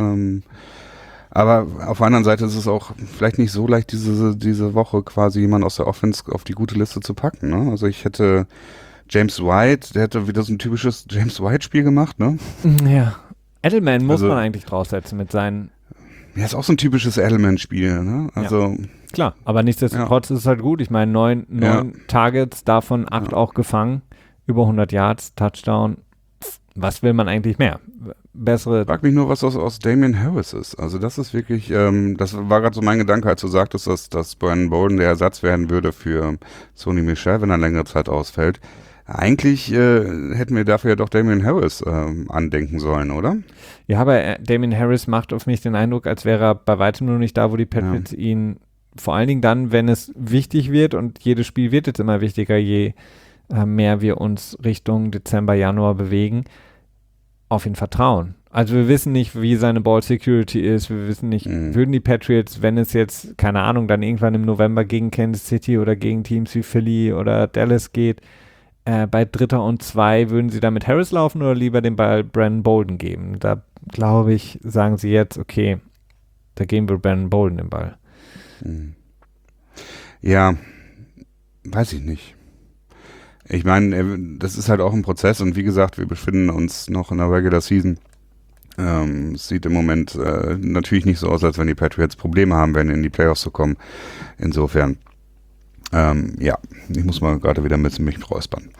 aber auf der anderen Seite ist es auch vielleicht nicht so leicht, diese Woche quasi jemanden aus der Offense auf die gute Liste zu packen. Ne? Also ich hätte James White, der hätte wieder so ein typisches James White-Spiel gemacht, ne? Ja. Edelman muss man eigentlich draufsetzen mit seinen. Ja, ist auch so ein typisches Edelman-Spiel, ne? Also. Ja, klar, aber nichtsdestotrotz ist es halt gut. Ich meine, 9 Targets, davon 8 auch gefangen, über 100 Yards, Touchdown. Was will man eigentlich mehr? Bessere. Ich frag mich nur, was aus Damian Harris ist. Also das ist wirklich, das war gerade so mein Gedanke, als du sagtest, dass Brandon Bolden der Ersatz werden würde für Sony Michel, wenn er längere Zeit ausfällt. Eigentlich hätten wir dafür ja doch Damian Harris andenken sollen, oder? Ja, aber Damian Harris macht auf mich den Eindruck, als wäre er bei weitem nur nicht da, wo die Patriots ihn, vor allen Dingen dann, wenn es wichtig wird, und jedes Spiel wird jetzt immer wichtiger, je mehr wir uns Richtung Dezember, Januar bewegen, auf ihn vertrauen. Also wir wissen nicht, wie seine Ball Security ist, wir wissen nicht, würden die Patriots, wenn es jetzt, keine Ahnung, dann irgendwann im November gegen Kansas City oder gegen Teams wie Philly oder Dallas geht, bei 3. und 2, würden sie da mit Harris laufen oder lieber den Ball Brandon Bolden geben? Da glaube ich, sagen sie jetzt, okay, da geben wir Brandon Bolden den Ball. Ja, weiß ich nicht. Ich meine, das ist halt auch ein Prozess, und wie gesagt, wir befinden uns noch in der Regular Season. Es sieht im Moment natürlich nicht so aus, als wenn die Patriots Probleme haben werden, in die Playoffs zu kommen. Insofern Ja, ich muss mal gerade wieder mit mich räuspern.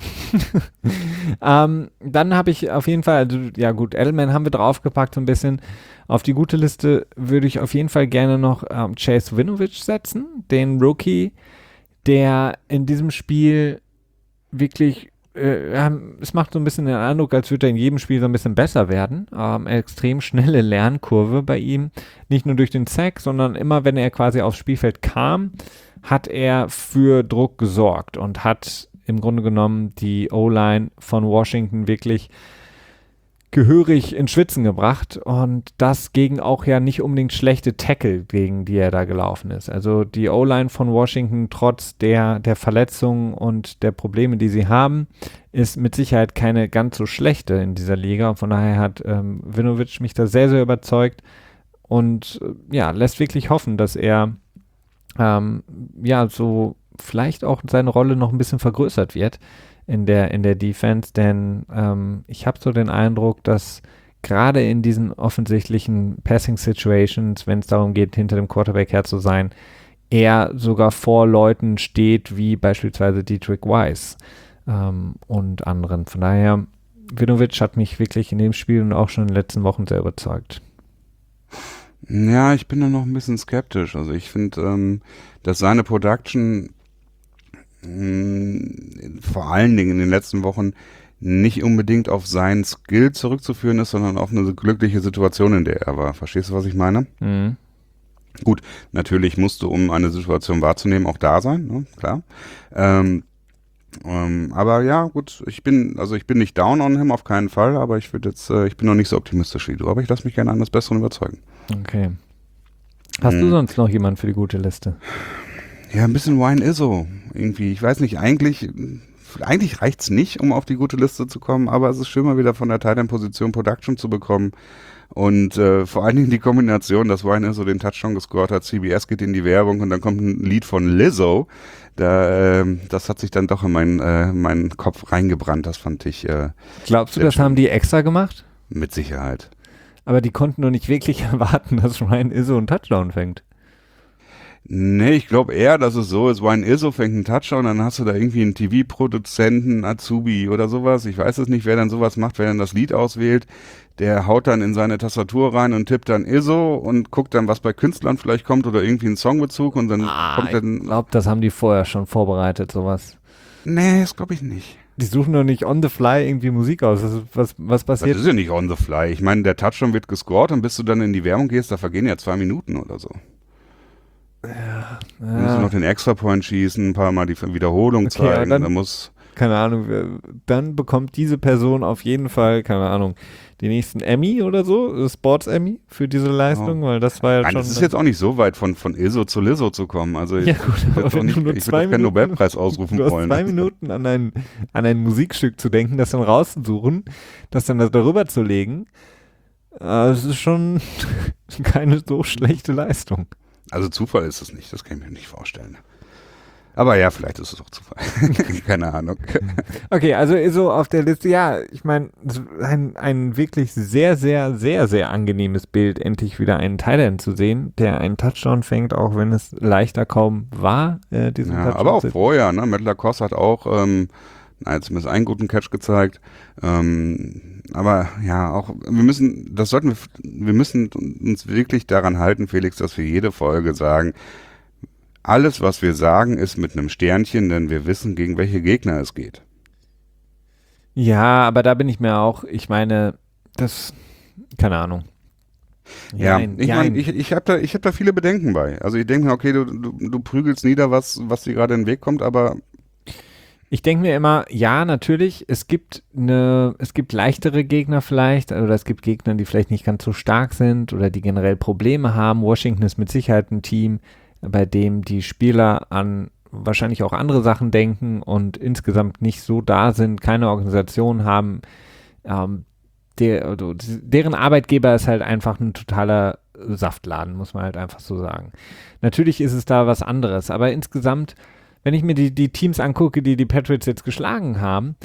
Dann habe ich auf jeden Fall, also ja gut, Edelman haben wir draufgepackt so ein bisschen. Auf die gute Liste würde ich auf jeden Fall gerne noch Chase Winovich setzen, den Rookie, der in diesem Spiel wirklich, es macht so ein bisschen den Eindruck, als würde er in jedem Spiel so ein bisschen besser werden. Extrem schnelle Lernkurve bei ihm, nicht nur durch den Sack, sondern immer, wenn er quasi aufs Spielfeld kam, hat er für Druck gesorgt und hat im Grunde genommen die O-Line von Washington wirklich gehörig in Schwitzen gebracht und das gegen auch ja nicht unbedingt schlechte Tackle, gegen die er da gelaufen ist. Also die O-Line von Washington, trotz der Verletzungen und der Probleme, die sie haben, ist mit Sicherheit keine ganz so schlechte in dieser Liga. Und von daher hat Winovich mich da sehr, sehr überzeugt und ja, lässt wirklich hoffen, dass er so vielleicht auch seine Rolle noch ein bisschen vergrößert wird in der Defense, denn ich habe so den Eindruck, dass gerade in diesen offensichtlichen Passing-Situations, wenn es darum geht, hinter dem Quarterback her zu sein, er sogar vor Leuten steht, wie beispielsweise Dietrich Wise und anderen. Von daher, Winovich hat mich wirklich in dem Spiel und auch schon in den letzten Wochen sehr überzeugt. Ja, ich bin da noch ein bisschen skeptisch. Also ich finde, dass seine Production vor allen Dingen in den letzten Wochen nicht unbedingt auf seinen Skill zurückzuführen ist, sondern auf eine glückliche Situation, in der er war. Verstehst du, was ich meine? Mhm. Gut, natürlich musst du, um eine Situation wahrzunehmen, auch da sein, ne? Klar. Aber ja, gut, ich bin nicht down on him, auf keinen Fall, aber ich bin noch nicht so optimistisch wie du, aber ich lasse mich gerne eines Besseren überzeugen. Okay. Hast du sonst noch jemanden für die gute Liste? Ja, ein bisschen Wine Izzo. Irgendwie, ich weiß nicht, eigentlich reicht's nicht, um auf die gute Liste zu kommen, aber es ist schön, mal wieder von der Tight End Position Production zu bekommen. Und vor allen Dingen die Kombination, dass Wine Izzo den Touchdown gescored hat, CBS geht in die Werbung und dann kommt ein Lied von Lizzo. Das hat sich dann doch in meinen Kopf reingebrannt, das fand ich. Glaubst du, das haben die extra gemacht? Mit Sicherheit. Aber die konnten doch nicht wirklich erwarten, dass Ryan Izzo einen Touchdown fängt. Nee, ich glaube eher, dass es so ist, Wine Izzo fängt einen Touchdown, dann hast du da irgendwie einen TV-Produzenten, Azubi oder sowas. Ich weiß es nicht, wer dann sowas macht, wer dann das Lied auswählt. Der haut dann in seine Tastatur rein und tippt dann Izzo und guckt dann, was bei Künstlern vielleicht kommt oder irgendwie einen Songbezug und dann kommt dann... Ich glaube, das haben die vorher schon vorbereitet, sowas. Nee, das glaube ich nicht. Die suchen doch nicht on the fly irgendwie Musik aus. Was passiert? Das ist ja nicht on the fly. Ich meine, der Touchdown wird gescored und bis du dann in die Werbung gehst, da vergehen ja 2 Minuten oder so. Ja. Dann musst du noch den Extra-Point schießen, ein paar Mal die Wiederholung zeigen. Dann, keine Ahnung, dann bekommt diese Person auf jeden Fall, keine Ahnung, den nächsten Emmy oder so, Sports-Emmy für diese Leistung, weil das war ja Nein, schon... das ist jetzt auch nicht so weit von Izzo zu Lizzo zu kommen. Also ja, gut, ich würde keinen Nobelpreis ausrufen wollen. Du hast 2 Minuten an ein Musikstück zu denken, das dann rauszusuchen, das dann darüber zu legen. Das ist schon keine so schlechte Leistung. Also Zufall ist es nicht, das kann ich mir nicht vorstellen. Aber ja, vielleicht ist es auch Zufall. Keine Ahnung. Okay, also so auf der Liste, ja, ich meine, ein wirklich sehr, sehr, sehr, sehr angenehmes Bild, endlich wieder einen Tight End zu sehen, der einen Touchdown fängt, auch wenn es leichter kaum war, diesen Touchdown. Aber auch vorher, ne? Matt LaCosse hat auch zumindest einen guten Catch gezeigt. Aber ja, auch wir müssen uns wirklich daran halten, Felix, dass wir jede Folge sagen, alles, was wir sagen, ist mit einem Sternchen, denn wir wissen, gegen welche Gegner es geht. Ja, aber da bin ich mir auch, ich meine, das, keine Ahnung. Ja, ich meine, ich hab da viele Bedenken bei. Also ich denke mir, okay, du prügelst nieder, was dir gerade in den Weg kommt, aber ich denke mir immer, ja, natürlich, es gibt leichtere Gegner vielleicht, oder es gibt Gegner, die vielleicht nicht ganz so stark sind oder die generell Probleme haben. Washington ist mit Sicherheit ein Team, bei dem die Spieler an wahrscheinlich auch andere Sachen denken und insgesamt nicht so da sind, keine Organisation haben. Deren Arbeitgeber ist halt einfach ein totaler Saftladen, muss man halt einfach so sagen. Natürlich ist es da was anderes, aber insgesamt, wenn ich mir die Teams angucke, die Patriots jetzt geschlagen haben,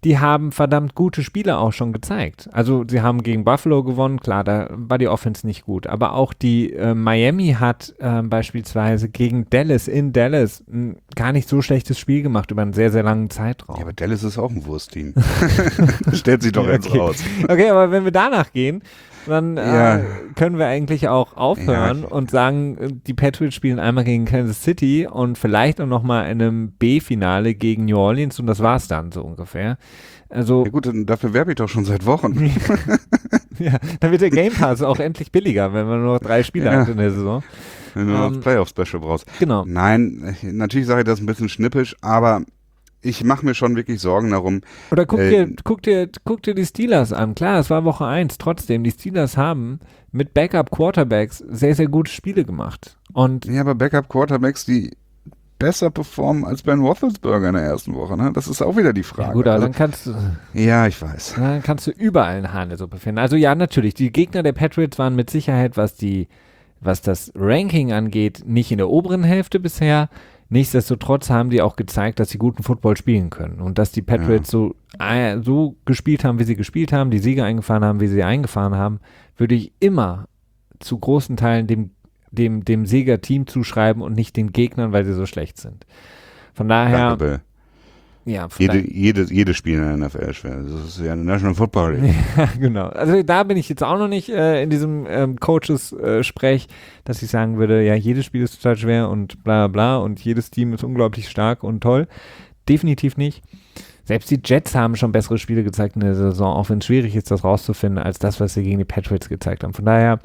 die haben verdammt gute Spiele auch schon gezeigt. Also sie haben gegen Buffalo gewonnen, klar, da war die Offense nicht gut, aber auch die Miami hat beispielsweise gegen Dallas in Dallas ein gar nicht so schlechtes Spiel gemacht über einen sehr, sehr langen Zeitraum. Ja, aber Dallas ist auch ein Wurstteam. Stellt sich doch jetzt raus. Okay, aber wenn wir danach gehen, dann können wir eigentlich auch aufhören und sagen, die Patriots spielen einmal gegen Kansas City und vielleicht auch nochmal in einem B-Finale gegen New Orleans und das war's dann so ungefähr. Also, ja gut, dafür werbe ich doch schon seit Wochen. ja, dann wird der Game Pass auch endlich billiger, wenn man nur 3 Spiele hat in der Saison. Wenn du das Playoff-Special brauchst. Genau. Nein, natürlich sage ich das ein bisschen schnippisch, aber ich mache mir schon wirklich Sorgen darum. Oder guck dir die Steelers an. Klar, es war Woche 1. Trotzdem, die Steelers haben mit Backup-Quarterbacks sehr, sehr gute Spiele gemacht. Und ja, aber Backup-Quarterbacks, die besser performen als Ben Roethlisberger in der ersten Woche, ne? Das ist auch wieder die Frage. Ja gut, aber dann kannst du... Ja, ich weiß. Dann kannst du überall eine Hahnesuppe finden. Also ja, natürlich, die Gegner der Patriots waren mit Sicherheit, was das Ranking angeht, nicht in der oberen Hälfte bisher. Nichtsdestotrotz haben die auch gezeigt, dass sie guten Football spielen können und dass die Patriots so gespielt haben, wie sie gespielt haben, die Siege eingefahren haben, wie sie eingefahren haben, würde ich immer zu großen Teilen dem Siegerteam zuschreiben und nicht den Gegnern, weil sie so schlecht sind. Von daher... Danke, Ja, jedes Spiel in der NFL ist schwer. Das ist ja eine National Football League. Ja, genau. Also da bin ich jetzt auch noch nicht in diesem Coaches-Sprech, dass ich sagen würde, ja, jedes Spiel ist total schwer und bla bla und jedes Team ist unglaublich stark und toll. Definitiv nicht. Selbst die Jets haben schon bessere Spiele gezeigt in der Saison, auch wenn es schwierig ist, das rauszufinden, als das, was sie gegen die Patriots gezeigt haben. Von daher,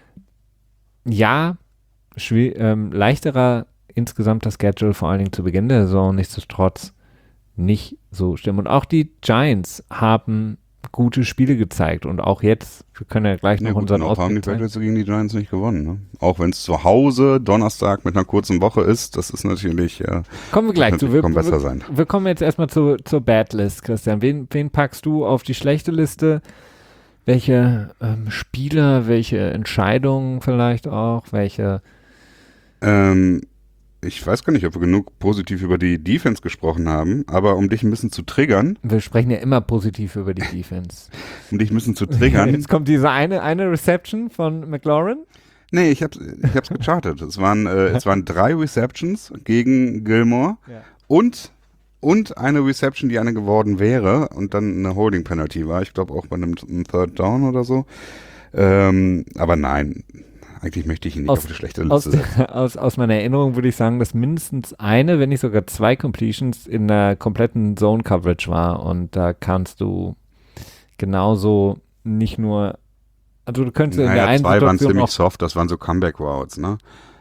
ja, leichterer insgesamt das Schedule, vor allen Dingen zu Beginn der Saison, nichtsdestotrotz nicht so stimmen. Und auch die Giants haben gute Spiele gezeigt und auch jetzt, wir können ja gleich noch unseren Ausblick haben die Patriots gegen die Giants nicht gewonnen. Ne? Auch wenn es zu Hause Donnerstag mit einer kurzen Woche ist, das ist natürlich kommen wir gleich zu. Besser sein. Wir kommen jetzt erstmal zur Bad List, Christian. Wen packst du auf die schlechte Liste? Welche Spieler, welche Entscheidungen vielleicht auch, welche ich weiß gar nicht, ob wir genug positiv über die Defense gesprochen haben, aber um dich ein bisschen zu triggern. Wir sprechen ja immer positiv über die Defense. Um dich ein bisschen zu triggern. Jetzt kommt diese eine Reception von McLaurin. Nee, ich hab's gechartet. Es waren 3 Receptions gegen Gilmore und eine Reception, die eine geworden wäre und dann eine Holding Penalty war. Ich glaube auch bei einem Third Down oder so. Aber nein. Eigentlich möchte ich ihn nicht auf die schlechte Liste setzen. Aus meiner Erinnerung würde ich sagen, dass mindestens eine, wenn nicht sogar 2 Completions in der kompletten Zone-Coverage war. Und da kannst du genauso nicht nur, also du könntest in der einen 2 waren Situation ziemlich soft, das waren so Comeback-Routes, ne?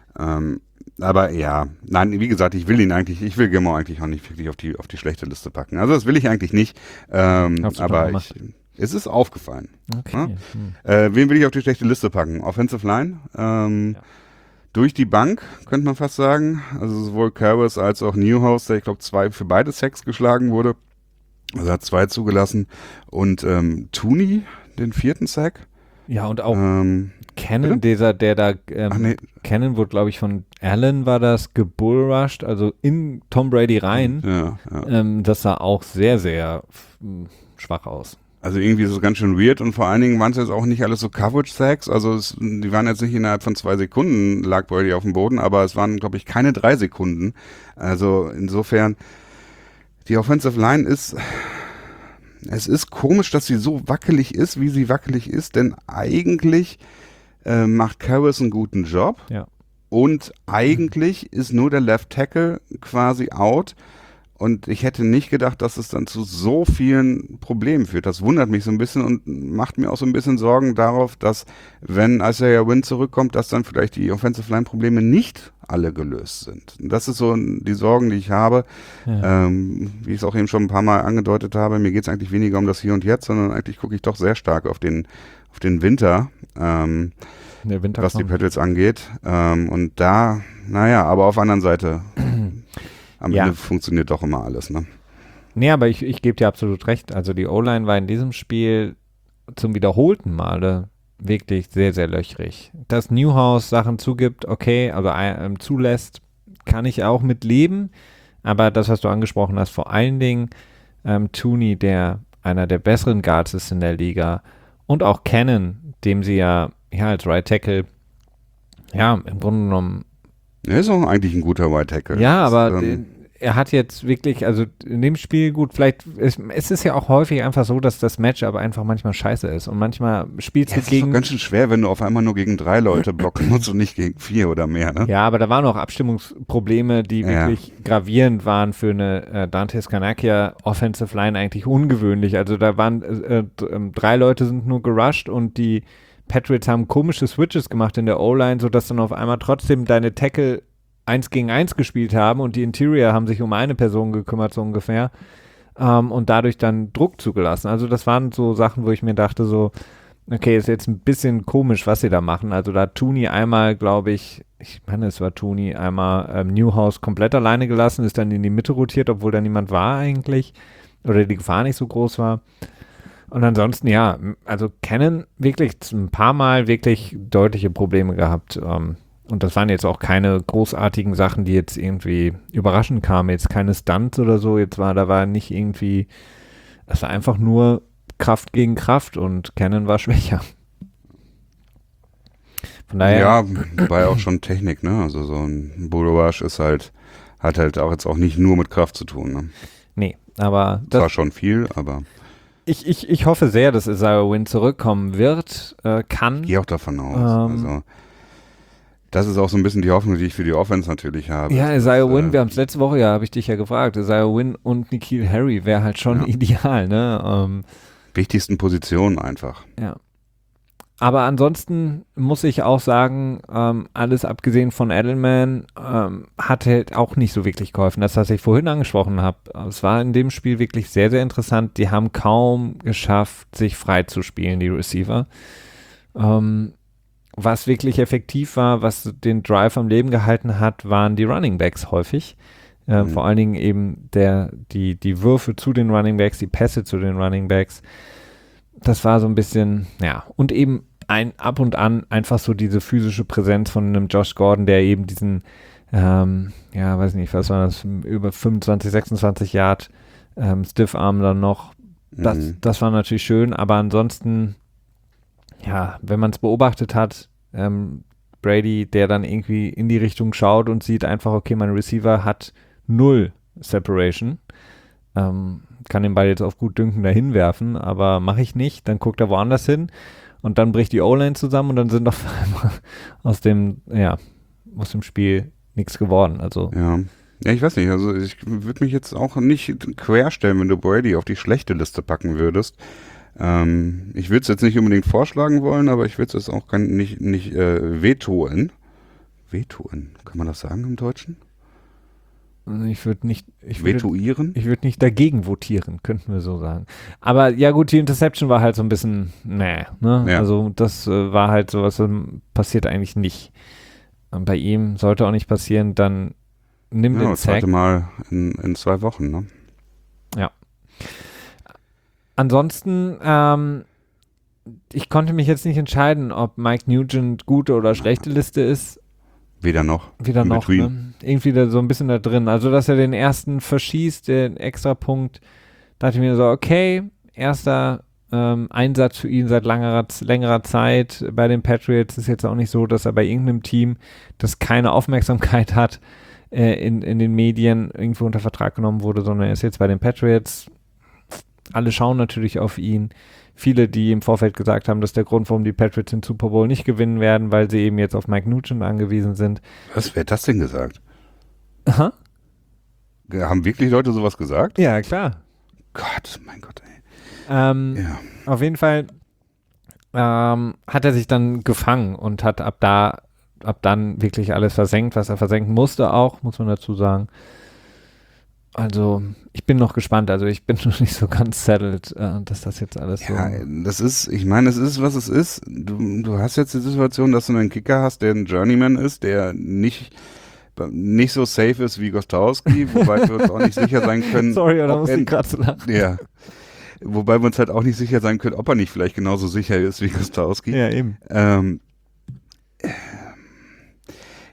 Aber ja, nein, wie gesagt, ich will Gilmore eigentlich auch nicht wirklich auf die schlechte Liste packen. Also das will ich eigentlich nicht. Aber es ist aufgefallen. Okay. Ja? Wen will ich auf die schlechte Liste packen? Offensive Line. Durch die Bank, könnte man fast sagen. Also sowohl Karras als auch Newhouse, der ich glaube 2 für beide Sacks geschlagen wurde. Also hat 2 zugelassen. Und Tooney, den 4. Sack. Ja, und auch Cannon, Cannon wurde, glaube ich, von Allen war das gebullrushed, also in Tom Brady rein. Ja. Das sah auch sehr, sehr schwach aus. Also irgendwie ist es ganz schön weird und vor allen Dingen waren es jetzt auch nicht alles so Coverage-Sacks, also die waren jetzt nicht innerhalb von 2 Sekunden lag Brady auf dem Boden, aber es waren, glaube ich, keine 3 Sekunden. Also insofern, die Offensive Line es ist komisch, dass sie so wackelig ist, wie sie wackelig ist, denn eigentlich macht Karras einen guten Job und eigentlich ist nur der Left Tackle quasi out. Und ich hätte nicht gedacht, dass es dann zu so vielen Problemen führt. Das wundert mich so ein bisschen und macht mir auch so ein bisschen Sorgen darauf, dass, wenn Isaiah Wynn zurückkommt, dass dann vielleicht die Offensive Line Probleme nicht alle gelöst sind. Und das ist so die Sorgen, die ich habe. Ja. Wie ich es auch eben schon ein paar Mal angedeutet habe, mir geht es eigentlich weniger um das Hier und Jetzt, sondern eigentlich gucke ich doch sehr stark auf den Winter, was die Patriots angeht. Und da, aber auf der anderen Seite... Am Ende funktioniert doch immer alles, ne? Nee, aber ich gebe dir absolut recht. Also die O-Line war in diesem Spiel zum wiederholten Male wirklich sehr, sehr löchrig. Dass Newhouse Sachen zugibt, okay, also zulässt, kann ich auch mit leben. Aber das, was du angesprochen hast, vor allen Dingen Tooney, der einer der besseren Guards ist in der Liga, und auch Cannon, dem sie ja als Right Tackle, im Grunde genommen. Er ist auch eigentlich ein guter Right Tackle. Ja, aber er hat jetzt wirklich, also in dem Spiel gut, vielleicht, es ist ja auch häufig einfach so, dass das Match aber einfach manchmal scheiße ist und manchmal spielst du gegen... Es ist doch ganz schön schwer, wenn du auf einmal nur gegen 3 Leute blocken musst und nicht gegen 4 oder mehr, ne? Ja, aber da waren auch Abstimmungsprobleme, die wirklich gravierend waren für eine Dante Scarnecchia Offensive Line, eigentlich ungewöhnlich. Also da waren 3 Leute sind nur gerusht und die Patriots haben komische Switches gemacht in der O-Line, sodass dann auf einmal trotzdem deine Tackle 1 gegen 1 gespielt haben und die Interior haben sich um eine Person gekümmert, so ungefähr, und dadurch dann Druck zugelassen. Also das waren so Sachen, wo ich mir dachte so, okay, ist jetzt ein bisschen komisch, was sie da machen. Also da hat Tooney einmal, glaube ich meine, es war Tooney, einmal Newhouse komplett alleine gelassen, ist dann in die Mitte rotiert, obwohl da niemand war eigentlich oder die Gefahr nicht so groß war. Und ansonsten, also Cannon wirklich ein paar Mal wirklich deutliche Probleme gehabt. Und das waren jetzt auch keine großartigen Sachen, die jetzt irgendwie überraschend kamen. Jetzt keine Stunts oder so. Da war nicht irgendwie, es war einfach nur Kraft gegen Kraft und Cannon war schwächer. Von daher. Ja, war ja auch schon Technik, ne? Also so ein Bull Rush hat halt auch jetzt auch nicht nur mit Kraft zu tun, ne? Nee, aber das war schon viel, aber. Ich hoffe sehr, dass Isaiah Wynn zurückkommen wird, kann. Ich gehe auch davon aus. Also das ist auch so ein bisschen die Hoffnung, die ich für die Offense natürlich habe. Ja, Isaiah Wynn, wir haben es letzte Woche, habe ich dich ja gefragt, Isaiah Wynn und N'Keal Harry wäre halt schon ideal, ne? Wichtigsten Positionen einfach. Ja. Aber ansonsten muss ich auch sagen, alles abgesehen von Edelman hat halt auch nicht so wirklich geholfen. Das, was ich vorhin angesprochen habe, es war in dem Spiel wirklich sehr, sehr interessant. Die haben kaum geschafft, sich frei zu spielen, die Receiver. Was wirklich effektiv war, was den Drive am Leben gehalten hat, waren die Running Backs häufig. Vor allen Dingen eben die Würfe zu den Running Backs, die Pässe zu den Running Backs. Das war so ein bisschen, und eben ab und an einfach so diese physische Präsenz von einem Josh Gordon, der eben diesen, weiß nicht, was war das, über 25, 26 Yard Stiff-Arm dann noch. Das war natürlich schön, aber ansonsten, wenn man es beobachtet hat, Brady, der dann irgendwie in die Richtung schaut und sieht einfach, okay, mein Receiver hat 0 Separation, kann den Ball jetzt auf gut Dünken dahin werfen, aber mache ich nicht, dann guckt er woanders hin und dann bricht die O-Line zusammen und dann sind auf einmal aus dem Spiel nichts geworden. Also ja, ich weiß nicht, also ich würde mich jetzt auch nicht querstellen, wenn du Brady auf die schlechte Liste packen würdest. Ich würde es jetzt nicht unbedingt vorschlagen wollen, aber ich würde es auch nicht vetoen. Vetoen, kann man das sagen im Deutschen? Ich würde nicht dagegen votieren, könnten wir so sagen. Aber ja gut, die Interception war halt so ein bisschen, ne? Ja. Also das war halt sowas, passiert eigentlich nicht. Bei ihm sollte auch nicht passieren, dann nimm den das Sack. zweite Mal in 2 Wochen, ne? Ja. Ansonsten, ich konnte mich jetzt nicht entscheiden, ob Mike Nugent gute oder schlechte Liste ist. Weder noch. Ne? Irgendwie da so ein bisschen da drin. Also, dass er den ersten verschießt, den Extrapunkt, dachte ich mir so, okay, erster Einsatz für ihn seit längerer Zeit bei den Patriots. Ist jetzt auch nicht so, dass er bei irgendeinem Team, das keine Aufmerksamkeit hat, in den Medien irgendwo unter Vertrag genommen wurde, sondern er ist jetzt bei den Patriots. Alle schauen natürlich auf ihn. Viele, die im Vorfeld gesagt haben, das ist der Grund, warum die Patriots den Super Bowl nicht gewinnen werden, weil sie eben jetzt auf Mike Nugent angewiesen sind. Was, wer hat das denn gesagt? Aha. Haben wirklich Leute sowas gesagt? Ja, klar. Gott, mein Gott, ey. Auf jeden Fall hat er sich dann gefangen und hat ab dann wirklich alles versenkt, was er versenken musste auch, muss man dazu sagen. Also, ich bin noch gespannt. Also, ich bin noch nicht so ganz settled, dass das jetzt alles so... Ja, es ist, was es ist. Du hast jetzt die Situation, dass du einen Kicker hast, der ein Journeyman ist, der nicht so safe ist wie Gostowski, wobei wir uns auch nicht sicher sein können... Sorry, da muss ich gerade so lachen. Ja. Wobei wir uns halt auch nicht sicher sein können, ob er nicht vielleicht genauso sicher ist wie Gostowski. Ja, eben.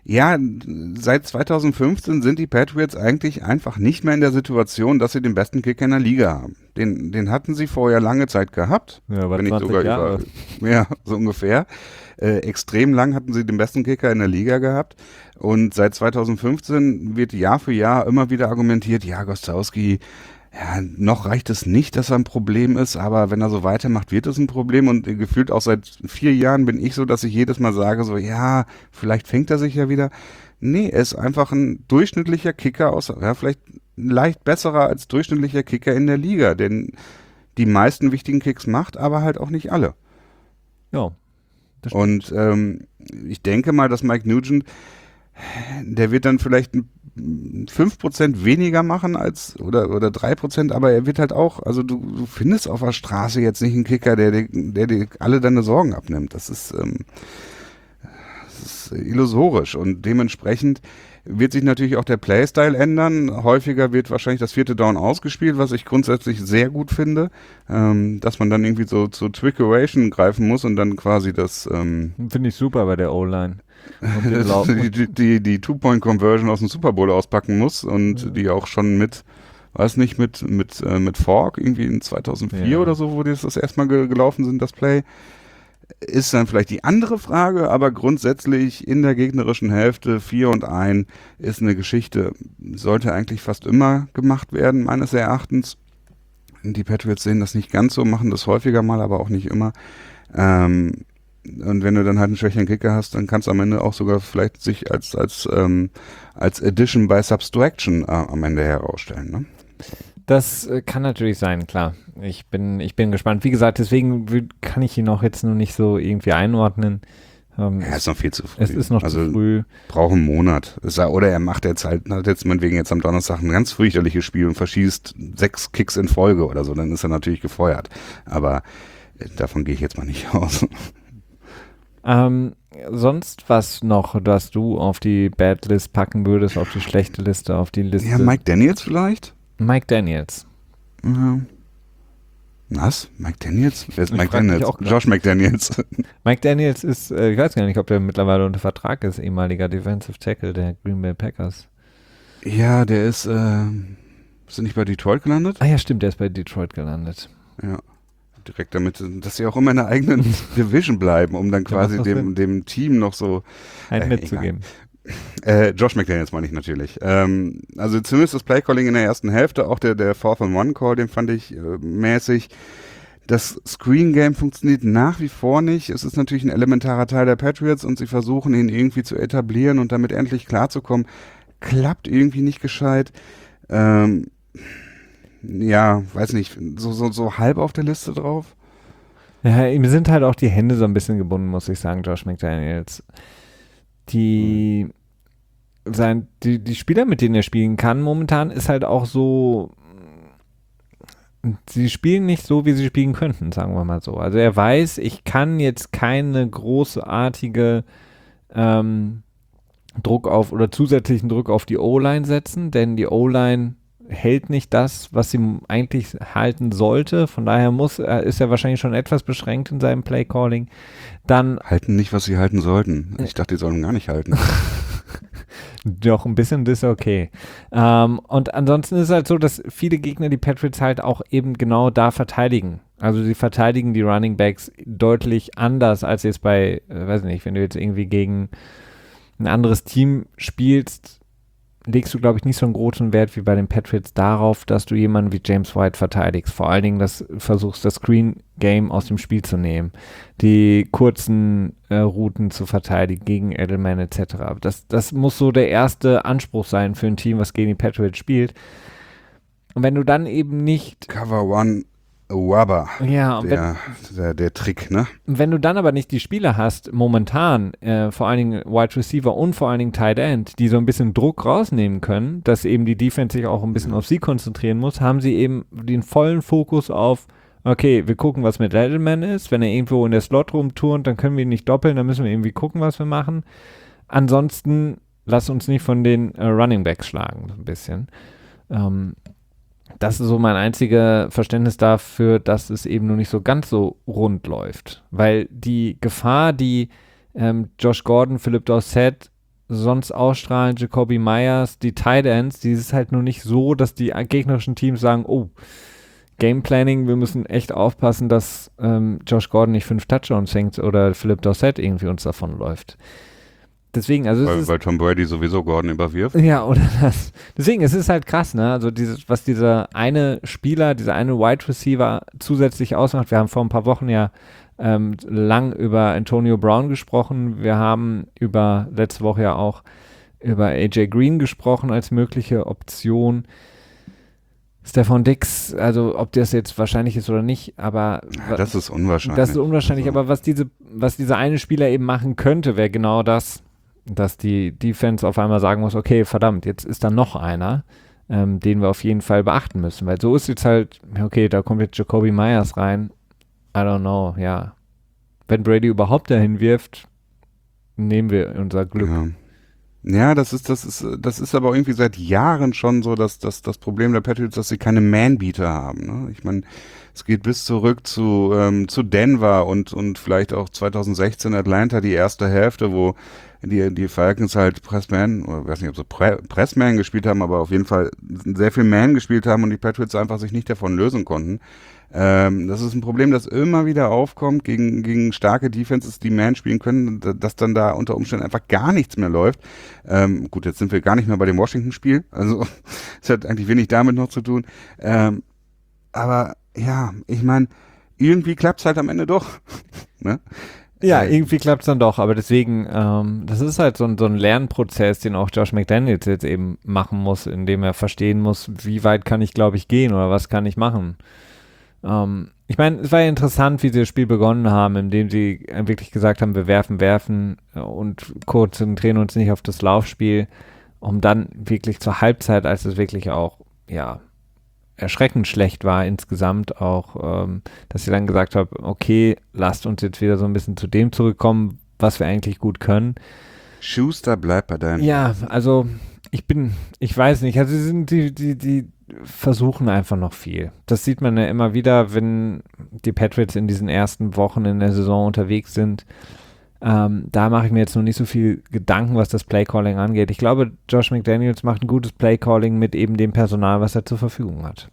Ja, seit 2015 sind die Patriots eigentlich einfach nicht mehr in der Situation, dass sie den besten Kicker in der Liga haben. Den hatten sie vorher lange Zeit gehabt. Ja, aber wenn nicht 20 sogar Jahre. ja, so ungefähr. Extrem lang hatten sie den besten Kicker in der Liga gehabt. Und seit 2015 wird Jahr für Jahr immer wieder argumentiert, ja, Gostkowski, ja, noch reicht es nicht, dass er ein Problem ist, aber wenn er so weitermacht, wird es ein Problem. Und gefühlt auch seit 4 Jahren bin ich so, dass ich jedes Mal sage, so, ja, vielleicht fängt er sich ja wieder. Nee, er ist einfach ein durchschnittlicher Kicker ja, vielleicht leicht besserer als durchschnittlicher Kicker in der Liga, denn die meisten wichtigen Kicks macht, aber halt auch nicht alle. Ja. Das stimmt. Und ich denke mal, dass Mike Nugent, der wird dann vielleicht 5% weniger machen oder 3%, aber er wird halt auch, also du findest auf der Straße jetzt nicht einen Kicker, der dir alle deine Sorgen abnimmt. Das ist illusorisch und dementsprechend wird sich natürlich auch der Playstyle ändern. Häufiger wird wahrscheinlich das 4. Down ausgespielt, was ich grundsätzlich sehr gut finde, dass man dann irgendwie so zur Trickeration greifen muss und dann quasi das Finde ich super bei der O-Line. die Two-Point-Conversion aus dem Super Bowl auspacken muss und die auch schon mit Falk irgendwie in 2004 oder so, wo das erstmal gelaufen sind, das Play. Ist dann vielleicht die andere Frage, aber grundsätzlich in der gegnerischen Hälfte 4 und 1 ist eine Geschichte, sollte eigentlich fast immer gemacht werden, meines Erachtens. Die Patriots sehen das nicht ganz so, machen das häufiger mal, aber auch nicht immer. Und wenn du dann halt einen schwächeren Kicker hast, dann kannst du am Ende auch sogar vielleicht sich als Addition by Subtraction am Ende herausstellen, ne? Das kann natürlich sein, klar. Ich bin gespannt. Wie gesagt, deswegen kann ich ihn auch jetzt noch nicht so irgendwie einordnen. Ist noch viel zu früh. Es ist noch zu früh. Braucht einen Monat. Oder er macht jetzt halt, hat jetzt meinetwegen jetzt am Donnerstag ein ganz fürchterliches Spiel und verschießt 6 Kicks in Folge oder so, dann ist er natürlich gefeuert. Aber davon gehe ich jetzt mal nicht aus. Sonst was noch, dass du auf die Bad List packen würdest, auf die schlechte Liste, auf die Liste? Ja, Mike Daniels vielleicht? Mike Daniels. Was? Mike Daniels? Wer ist Mike frag mich Daniels? auch grad. Josh McDaniels. Mike Daniels ist, ich weiß gar nicht, ob der mittlerweile unter Vertrag ist, ehemaliger Defensive Tackle der Green Bay Packers. Ja, der ist er nicht bei Detroit gelandet? Ah ja, stimmt, der ist bei Detroit gelandet. Ja. Direkt damit, dass sie auch immer in der eigenen Division bleiben, um dann quasi macht doch Sinn. dem Team noch so Einen mitzugeben. Josh McDaniels meine ich natürlich. Also zumindest das Playcalling in der ersten Hälfte, auch der 4th-and-1-Call, den fand ich mäßig. Das Screen-Game funktioniert nach wie vor nicht. Es ist natürlich ein elementarer Teil der Patriots und sie versuchen ihn irgendwie zu etablieren und damit endlich klarzukommen. Klappt irgendwie nicht gescheit. Ja, weiß nicht, so halb auf der Liste drauf. Ja, ihm sind halt auch die Hände so ein bisschen gebunden, muss ich sagen, Josh McDaniels. Die Spieler, mit denen er spielen kann momentan, ist halt auch so, sie spielen nicht so, wie sie spielen könnten, sagen wir mal so. Also er weiß, ich kann jetzt keine großartige zusätzlichen Druck auf die O-Line setzen, denn die O-Line hält nicht das, was sie eigentlich halten sollte. Von daher ist er wahrscheinlich schon etwas beschränkt in seinem Play-Calling. Dann Halten nicht, was sie halten sollten. Ich dachte, die sollen gar nicht halten. doch, ein bisschen ist okay. Und ansonsten ist es halt so, dass viele Gegner die Patriots halt auch eben genau da verteidigen. Also sie verteidigen die Running Backs deutlich anders als jetzt bei, weiß nicht, wenn du jetzt irgendwie gegen ein anderes Team spielst, legst du, glaube ich, nicht so einen großen Wert wie bei den Patriots darauf, dass du jemanden wie James White verteidigst. Vor allen Dingen versuchst, das Screen-Game aus dem Spiel zu nehmen, die kurzen Routen zu verteidigen gegen Edelman etc. Das muss so der erste Anspruch sein für ein Team, was gegen die Patriots spielt. Und wenn du dann eben nicht Cover One Wabba. Ja, und der Trick, ne? wenn du dann aber nicht die Spieler hast, momentan, vor allen Dingen Wide Receiver und vor allen Dingen Tight End, die so ein bisschen Druck rausnehmen können, dass eben die Defense sich auch ein bisschen auf sie konzentrieren muss, haben sie eben den vollen Fokus auf, okay, wir gucken, was mit Edelman ist. Wenn er irgendwo in der Slot rumturnt, dann können wir ihn nicht doppeln, dann müssen wir irgendwie gucken, was wir machen. Ansonsten lass uns nicht von den Running Backs schlagen, so ein bisschen. Das ist so mein einziger Verständnis dafür, dass es eben nur nicht so ganz so rund läuft. Weil die Gefahr, die Josh Gordon, Philip Dorsett sonst ausstrahlen, Jacoby Myers, die Tight Ends, die ist halt nur nicht so, dass die gegnerischen Teams sagen, oh, Game Planning, wir müssen echt aufpassen, dass Josh Gordon nicht 5 Touchdowns fängt oder Philip Dorsett irgendwie uns davonläuft. Deswegen, also weil Tom Brady sowieso Gordon überwirft. Ja, oder das. Deswegen, es ist halt krass, ne? Also was dieser eine Spieler, dieser eine Wide Receiver zusätzlich ausmacht. Wir haben vor ein paar Wochen ja lang über Antonio Brown gesprochen. Wir haben letzte Woche ja auch über AJ Green gesprochen als mögliche Option. Stefan Diggs, also ob das jetzt wahrscheinlich ist oder nicht, aber das ist unwahrscheinlich. Das ist unwahrscheinlich, aber was dieser eine Spieler eben machen könnte, wäre genau das, dass die Defense auf einmal sagen muss, okay, verdammt, jetzt ist da noch einer, den wir auf jeden Fall beachten müssen, weil so ist jetzt halt, okay, da kommt jetzt Jacoby Myers rein, I don't know, ja. Wenn Brady überhaupt dahin wirft, nehmen wir unser Glück. Ja, das ist aber irgendwie seit Jahren schon so, dass das Problem der Patriots, dass sie keine Man-Beater haben. Ne? Ich meine, es geht bis zurück zu Denver und vielleicht auch 2016 Atlanta, die erste Hälfte, wo die Falcons halt Pressman, oder ich weiß nicht, ob sie Pressman gespielt haben, aber auf jeden Fall sehr viel Man gespielt haben und die Patriots einfach sich nicht davon lösen konnten. Das ist ein Problem, das immer wieder aufkommt gegen starke Defenses, die Man spielen können, dass dann da unter Umständen einfach gar nichts mehr läuft. Gut, jetzt sind wir gar nicht mehr bei dem Washington-Spiel, also es hat eigentlich wenig damit noch zu tun. Aber ja, ich meine, irgendwie klappt es halt am Ende doch. Ne? Ja, irgendwie klappt es dann doch, aber deswegen, das ist halt so ein Lernprozess, den auch Josh McDaniels jetzt eben machen muss, indem er verstehen muss, wie weit kann ich, glaube ich, gehen oder was kann ich machen. Ich meine, es war ja interessant, wie sie das Spiel begonnen haben, indem sie wirklich gesagt haben, wir werfen und konzentrieren uns nicht auf das Laufspiel, um dann wirklich zur Halbzeit, als es wirklich auch, ja, erschreckend schlecht war insgesamt auch, dass sie dann gesagt haben, okay, lasst uns jetzt wieder so ein bisschen zu dem zurückkommen, was wir eigentlich gut können. Schuster, bleib bei deinem. Ja, also ich weiß nicht, also die versuchen einfach noch viel. Das sieht man ja immer wieder, wenn die Patriots in diesen ersten Wochen in der Saison unterwegs sind. Da mache ich mir jetzt noch nicht so viel Gedanken, was das Playcalling angeht. Ich glaube, Josh McDaniels macht ein gutes Playcalling mit eben dem Personal, was er zur Verfügung hat.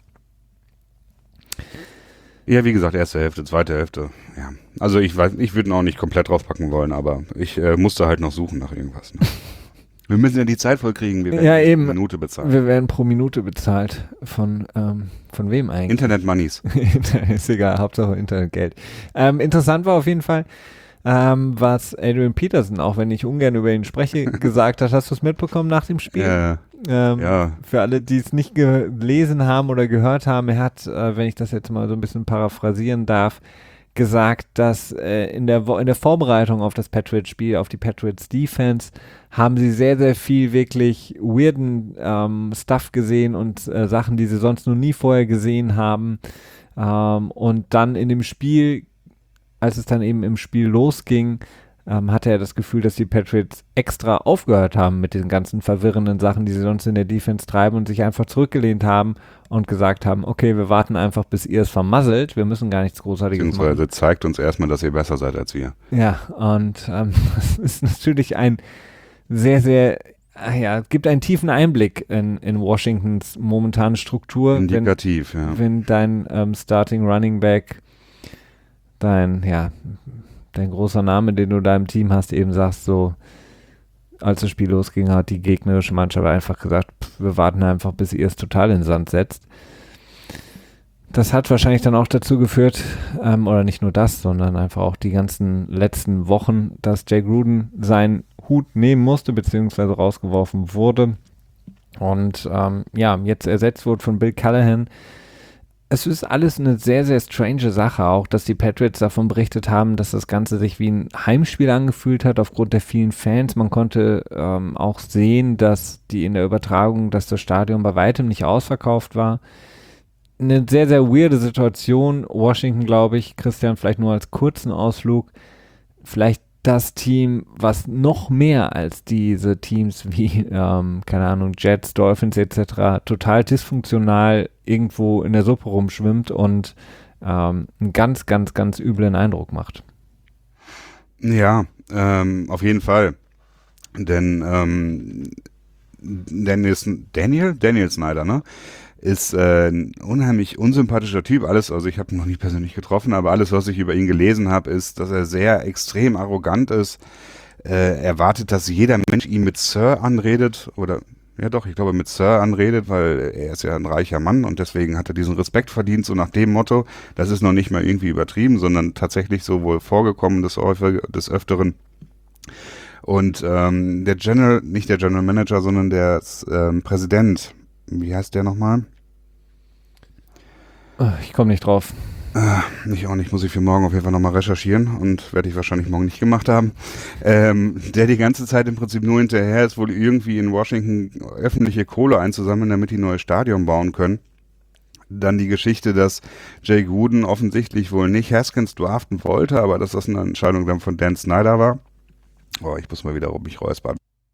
Ja, wie gesagt, erste Hälfte, zweite Hälfte. Ja. Also ich würde ihn auch nicht komplett draufpacken wollen, aber ich musste halt noch suchen nach irgendwas. Ne? Wir müssen ja die Zeit vollkriegen, wir werden pro Minute bezahlt. Wir werden pro Minute bezahlt. Von wem eigentlich? Internet Moneys. Ist egal, Hauptsache Internetgeld. Interessant war auf jeden Fall, was Adrian Peterson, auch wenn ich ungern über ihn spreche, gesagt hat. Hast du es mitbekommen nach dem Spiel? Ja. Für alle, die es nicht gelesen haben oder gehört haben, er hat, wenn ich das jetzt mal so ein bisschen paraphrasieren darf, gesagt, dass in der Vorbereitung auf das Patriots-Spiel, auf die Patriots-Defense, haben sie sehr, sehr viel wirklich weirden Stuff gesehen und Sachen, die sie sonst noch nie vorher gesehen haben. Und dann in dem Spiel, als es dann eben im Spiel losging, hatte er das Gefühl, dass die Patriots extra aufgehört haben mit den ganzen verwirrenden Sachen, die sie sonst in der Defense treiben und sich einfach zurückgelehnt haben und gesagt haben, okay, wir warten einfach, bis ihr es vermasselt, wir müssen gar nichts Großartiges machen. Beziehungsweise zeigt uns erstmal, dass ihr besser seid als wir. Ja, und das ist natürlich ein sehr, sehr, gibt einen tiefen Einblick in Washingtons momentane Struktur. Indikativ, wenn dein Starting Running Back, dein großer Name, den du da im Team hast, eben sagst, so, als das Spiel losging, hat die gegnerische Mannschaft einfach gesagt, wir warten einfach, bis ihr es total in den Sand setzt. Das hat wahrscheinlich dann auch dazu geführt, oder nicht nur das, sondern einfach auch die ganzen letzten Wochen, dass Jay Gruden seinen Hut nehmen musste, beziehungsweise rausgeworfen wurde und jetzt ersetzt wurde von Bill Callahan. Es ist alles eine sehr, sehr strange Sache auch, dass die Patriots davon berichtet haben, dass das Ganze sich wie ein Heimspiel angefühlt hat aufgrund der vielen Fans. Man konnte auch sehen, dass in der Übertragung, dass das Stadion bei weitem nicht ausverkauft war. Eine sehr, sehr weirde Situation. Washington, glaube ich, Christian, vielleicht nur als kurzen Ausflug, vielleicht das Team, was noch mehr als diese Teams wie, keine Ahnung, Jets, Dolphins etc. total dysfunktional irgendwo in der Suppe rumschwimmt und einen ganz, ganz, ganz üblen Eindruck macht. Ja, auf jeden Fall. Denn Daniel Snyder, ne? Ist ein unheimlich unsympathischer Typ. Also ich habe ihn noch nicht persönlich getroffen, aber alles, was ich über ihn gelesen habe, ist, dass er sehr extrem arrogant ist. Er erwartet, dass jeder Mensch ihn mit Sir anredet oder ja doch, ich glaube mit Sir anredet, weil er ist ja ein reicher Mann und deswegen hat er diesen Respekt verdient, so nach dem Motto. Das ist noch nicht mal irgendwie übertrieben, sondern tatsächlich so wohl vorgekommen des Öfteren. Und nicht der General Manager, sondern der Präsident, wie heißt der nochmal? Ich komme nicht drauf. Ich auch nicht, muss ich für morgen auf jeden Fall nochmal recherchieren und werde ich wahrscheinlich morgen nicht gemacht haben. Der die ganze Zeit im Prinzip nur hinterher ist, wohl irgendwie in Washington öffentliche Kohle einzusammeln, damit die ein neues Stadion bauen können. Dann die Geschichte, dass Jay Gruden offensichtlich wohl nicht Haskins draften wollte, aber dass das eine Entscheidung dann von Dan Snyder war. Oh, ich muss mal wieder mich räuspern.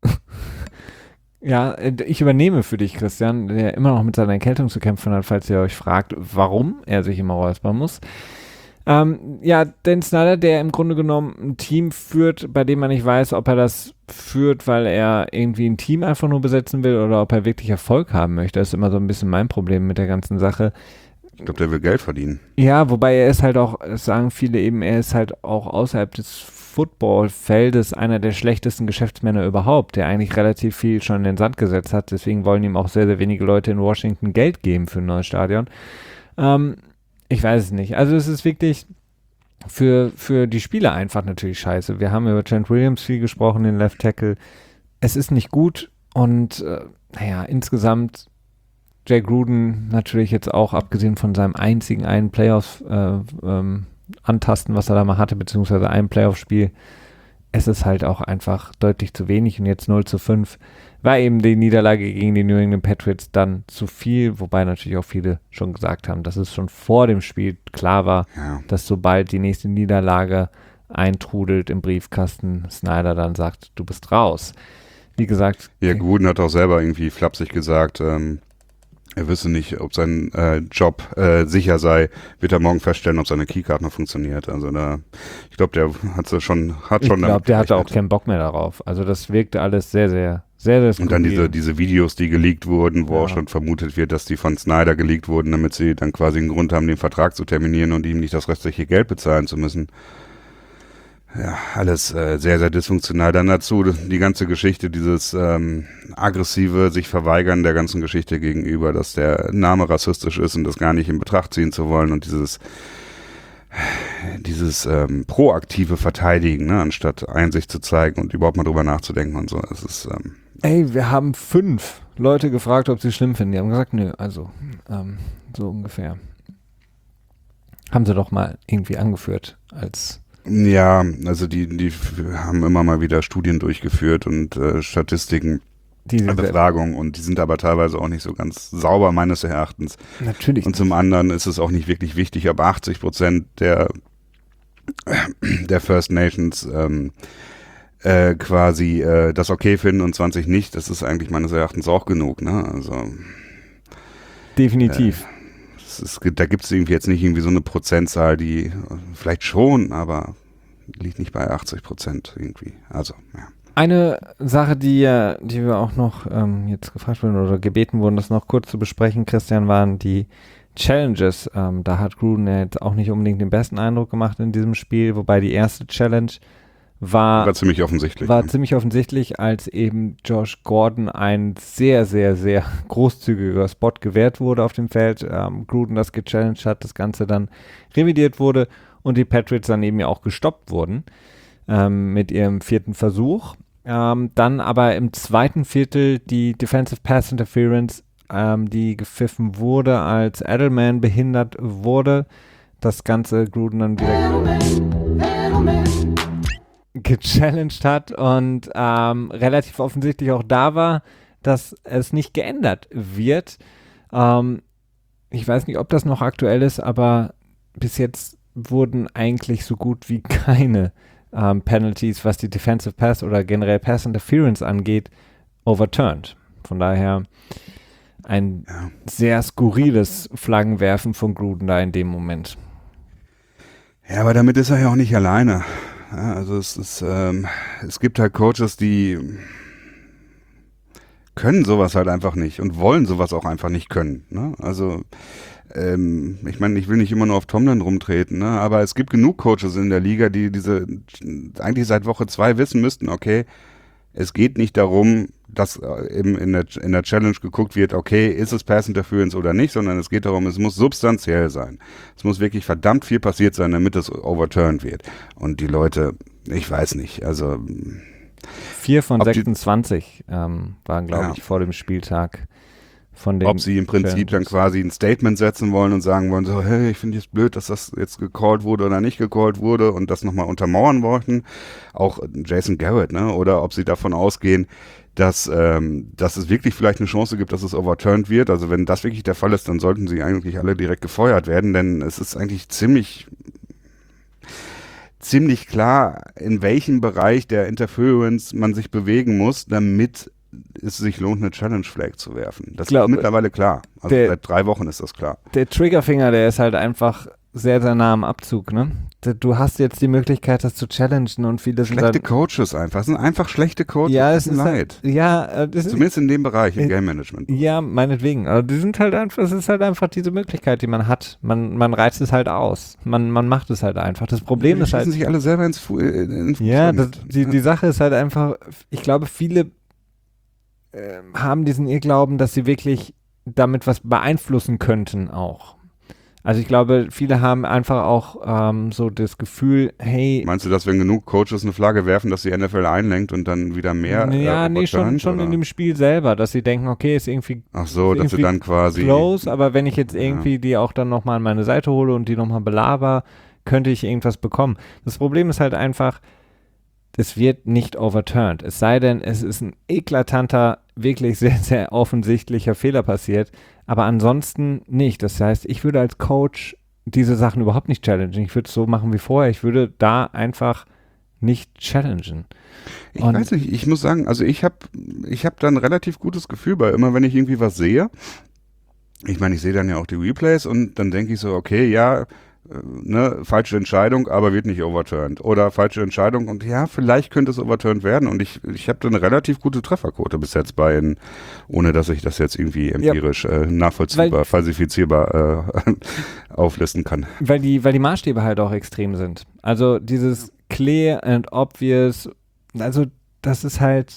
Ja, ich übernehme für dich, Christian, der immer noch mit seiner Erkältung zu kämpfen hat, falls ihr euch fragt, warum er sich immer räuspern muss. Ja, Dan Snyder, der im Grunde genommen ein Team führt, bei dem man nicht weiß, ob er das führt, weil er irgendwie ein Team einfach nur besetzen will oder ob er wirklich Erfolg haben möchte. Das ist immer so ein bisschen mein Problem mit der ganzen Sache. Ich glaube, der will Geld verdienen. Ja, wobei er ist halt auch, das sagen viele eben, er ist halt auch außerhalb des Footballfeldes einer der schlechtesten Geschäftsmänner überhaupt, der eigentlich relativ viel schon in den Sand gesetzt hat. Deswegen wollen ihm auch sehr, sehr wenige Leute in Washington Geld geben für ein neues Stadion. Ich weiß es nicht. Also es ist wirklich für die Spieler einfach natürlich scheiße. Wir haben über Trent Williams viel gesprochen, den Left Tackle. Es ist nicht gut und insgesamt Jay Gruden natürlich jetzt auch, abgesehen von seinem einzigen einen Playoff antasten, was er da mal hatte, beziehungsweise ein Playoff-Spiel, es ist halt auch einfach deutlich zu wenig und jetzt 0-5 war eben die Niederlage gegen die New England Patriots dann zu viel, wobei natürlich auch viele schon gesagt haben, dass es schon vor dem Spiel klar war, dass sobald die nächste Niederlage eintrudelt im Briefkasten, Snyder dann sagt, du bist raus. Wie gesagt. Ja, Gruden hat auch selber irgendwie flapsig gesagt, er wüsste nicht, ob sein Job sicher sei, wird er morgen feststellen, ob seine Keycard noch funktioniert. Also ich glaube, der hat schon. Ich glaube, der hatte auch keinen Bock mehr darauf. Also das wirkte alles sehr, sehr, sehr, sehr skurril. Und dann diese Videos, die geleakt wurden, wo auch schon vermutet wird, dass die von Snyder geleakt wurden, damit sie dann quasi einen Grund haben, den Vertrag zu terminieren und ihm nicht das restliche Geld bezahlen zu müssen. Ja, alles sehr, sehr dysfunktional. Dann dazu die ganze Geschichte, dieses aggressive sich verweigern der ganzen Geschichte gegenüber, dass der Name rassistisch ist und das gar nicht in Betracht ziehen zu wollen und dieses proaktive Verteidigen, ne, anstatt Einsicht zu zeigen und überhaupt mal drüber nachzudenken und so. Es ist, wir haben 5 Leute gefragt, ob sie es schlimm finden. Die haben gesagt, nö, also so ungefähr. Haben sie doch mal irgendwie angeführt als... Ja, also die haben immer mal wieder Studien durchgeführt und Statistiken, Befragungen und die sind aber teilweise auch nicht so ganz sauber meines Erachtens. Natürlich. Und zum anderen ist es auch nicht wirklich wichtig, ob 80% der First Nations quasi das okay finden und 20 nicht. Das ist eigentlich meines Erachtens auch genug, ne? Also definitiv. Da gibt es irgendwie jetzt nicht irgendwie so eine Prozentzahl, die vielleicht schon, aber liegt nicht bei 80% irgendwie. Also, ja. Eine Sache, die wir auch noch jetzt gefragt wurden oder gebeten wurden, das noch kurz zu besprechen, Christian, waren die Challenges. Da hat Gruden ja jetzt auch nicht unbedingt den besten Eindruck gemacht in diesem Spiel, wobei die erste Challenge war ziemlich offensichtlich. Ziemlich offensichtlich, als eben Josh Gordon ein sehr, sehr, sehr großzügiger Spot gewährt wurde auf dem Feld. Gruden das gechallenged hat, das Ganze dann revidiert wurde und die Patriots dann eben ja auch gestoppt wurden mit ihrem 4. Versuch. Dann aber im zweiten Viertel die Defensive Pass Interference, die gepfiffen wurde, als Edelman behindert wurde. Das Ganze Gruden dann wieder gechallenged hat und relativ offensichtlich auch da war, dass es nicht geändert wird. Ich weiß nicht, ob das noch aktuell ist, aber bis jetzt wurden eigentlich so gut wie keine Penalties, was die Defensive Pass oder generell Pass Interference angeht, overturned. Von daher ein sehr skurriles Flaggenwerfen von Gruden da in dem Moment. Ja, aber damit ist er ja auch nicht alleine. Ja, also es gibt halt Coaches, die können sowas halt einfach nicht und wollen sowas auch einfach nicht können. Ne? Also ich meine, ich will nicht immer nur auf Tomlin rumtreten, ne? Aber es gibt genug Coaches in der Liga, die eigentlich seit Woche 2 wissen müssten, okay, es geht nicht darum, dass eben in der Challenge geguckt wird, okay, ist es Pass Interference oder nicht, sondern es geht darum, es muss substanziell sein. Es muss wirklich verdammt viel passiert sein, damit es overturned wird. Und die Leute, ich weiß nicht, also 4 von 26 waren, glaube ich, vor dem Spieltag. Ob sie im Prinzip dann quasi ein Statement setzen wollen und sagen wollen, so, hey, ich finde es blöd, dass das jetzt gecallt wurde oder nicht gecallt wurde und das nochmal untermauern wollten. Auch Jason Garrett, ne? Oder ob sie davon ausgehen, dass es wirklich vielleicht eine Chance gibt, dass es overturned wird. Also wenn das wirklich der Fall ist, dann sollten sie eigentlich alle direkt gefeuert werden, denn es ist eigentlich ziemlich klar, in welchem Bereich der Interference man sich bewegen muss, damit es sich lohnt, eine Challenge Flag zu werfen. Das ist mittlerweile klar. Also seit 3 Wochen ist das klar. Der Triggerfinger, der ist halt einfach sehr, sehr nah am Abzug, ne? Du hast jetzt die Möglichkeit, das zu challengen und viele sind schlechte Coaches einfach. Es sind einfach schlechte Coaches. Ja, es ist leid. Zumindest in dem Bereich, im Game Management. Ja, meinetwegen. Aber die sind halt einfach, es ist halt einfach diese Möglichkeit, die man hat. Man reizt es halt aus. Man macht es halt einfach. Das Problem ist halt. Die sich alle selber ins Ja, die Sache ist halt einfach, ich glaube, viele haben diesen Irrglauben, dass sie wirklich damit was beeinflussen könnten auch. Also ich glaube, viele haben einfach auch so das Gefühl, hey... Meinst du, dass wenn genug Coaches eine Flagge werfen, dass die NFL einlenkt und dann wieder mehr... Ja, schon in dem Spiel selber, dass sie denken, okay, ist irgendwie... Ach so, dass sie dann quasi... Close, aber wenn ich jetzt irgendwie die auch dann nochmal an meine Seite hole und die nochmal belaber, könnte ich irgendwas bekommen. Das Problem ist halt einfach, es wird nicht overturned. Es sei denn, es ist ein eklatanter, wirklich sehr, sehr offensichtlicher Fehler passiert. Aber ansonsten nicht. Das heißt, ich würde als Coach diese Sachen überhaupt nicht challengen. Ich würde es so machen wie vorher. Ich würde da einfach nicht challengen. Ich weiß nicht, ich muss sagen, also ich hab da ein relativ gutes Gefühl bei, immer wenn ich irgendwie was sehe. Ich meine, ich sehe dann ja auch die Replays und dann denke ich so, okay, ja, falsche Entscheidung, aber wird nicht overturned. Oder falsche Entscheidung und ja, vielleicht könnte es overturned werden und ich habe da eine relativ gute Trefferquote bis jetzt ohne dass ich das jetzt irgendwie empirisch nachvollziehbar, falsifizierbar auflisten kann. Weil die Maßstäbe halt auch extrem sind. Also dieses clear and obvious, also das ist halt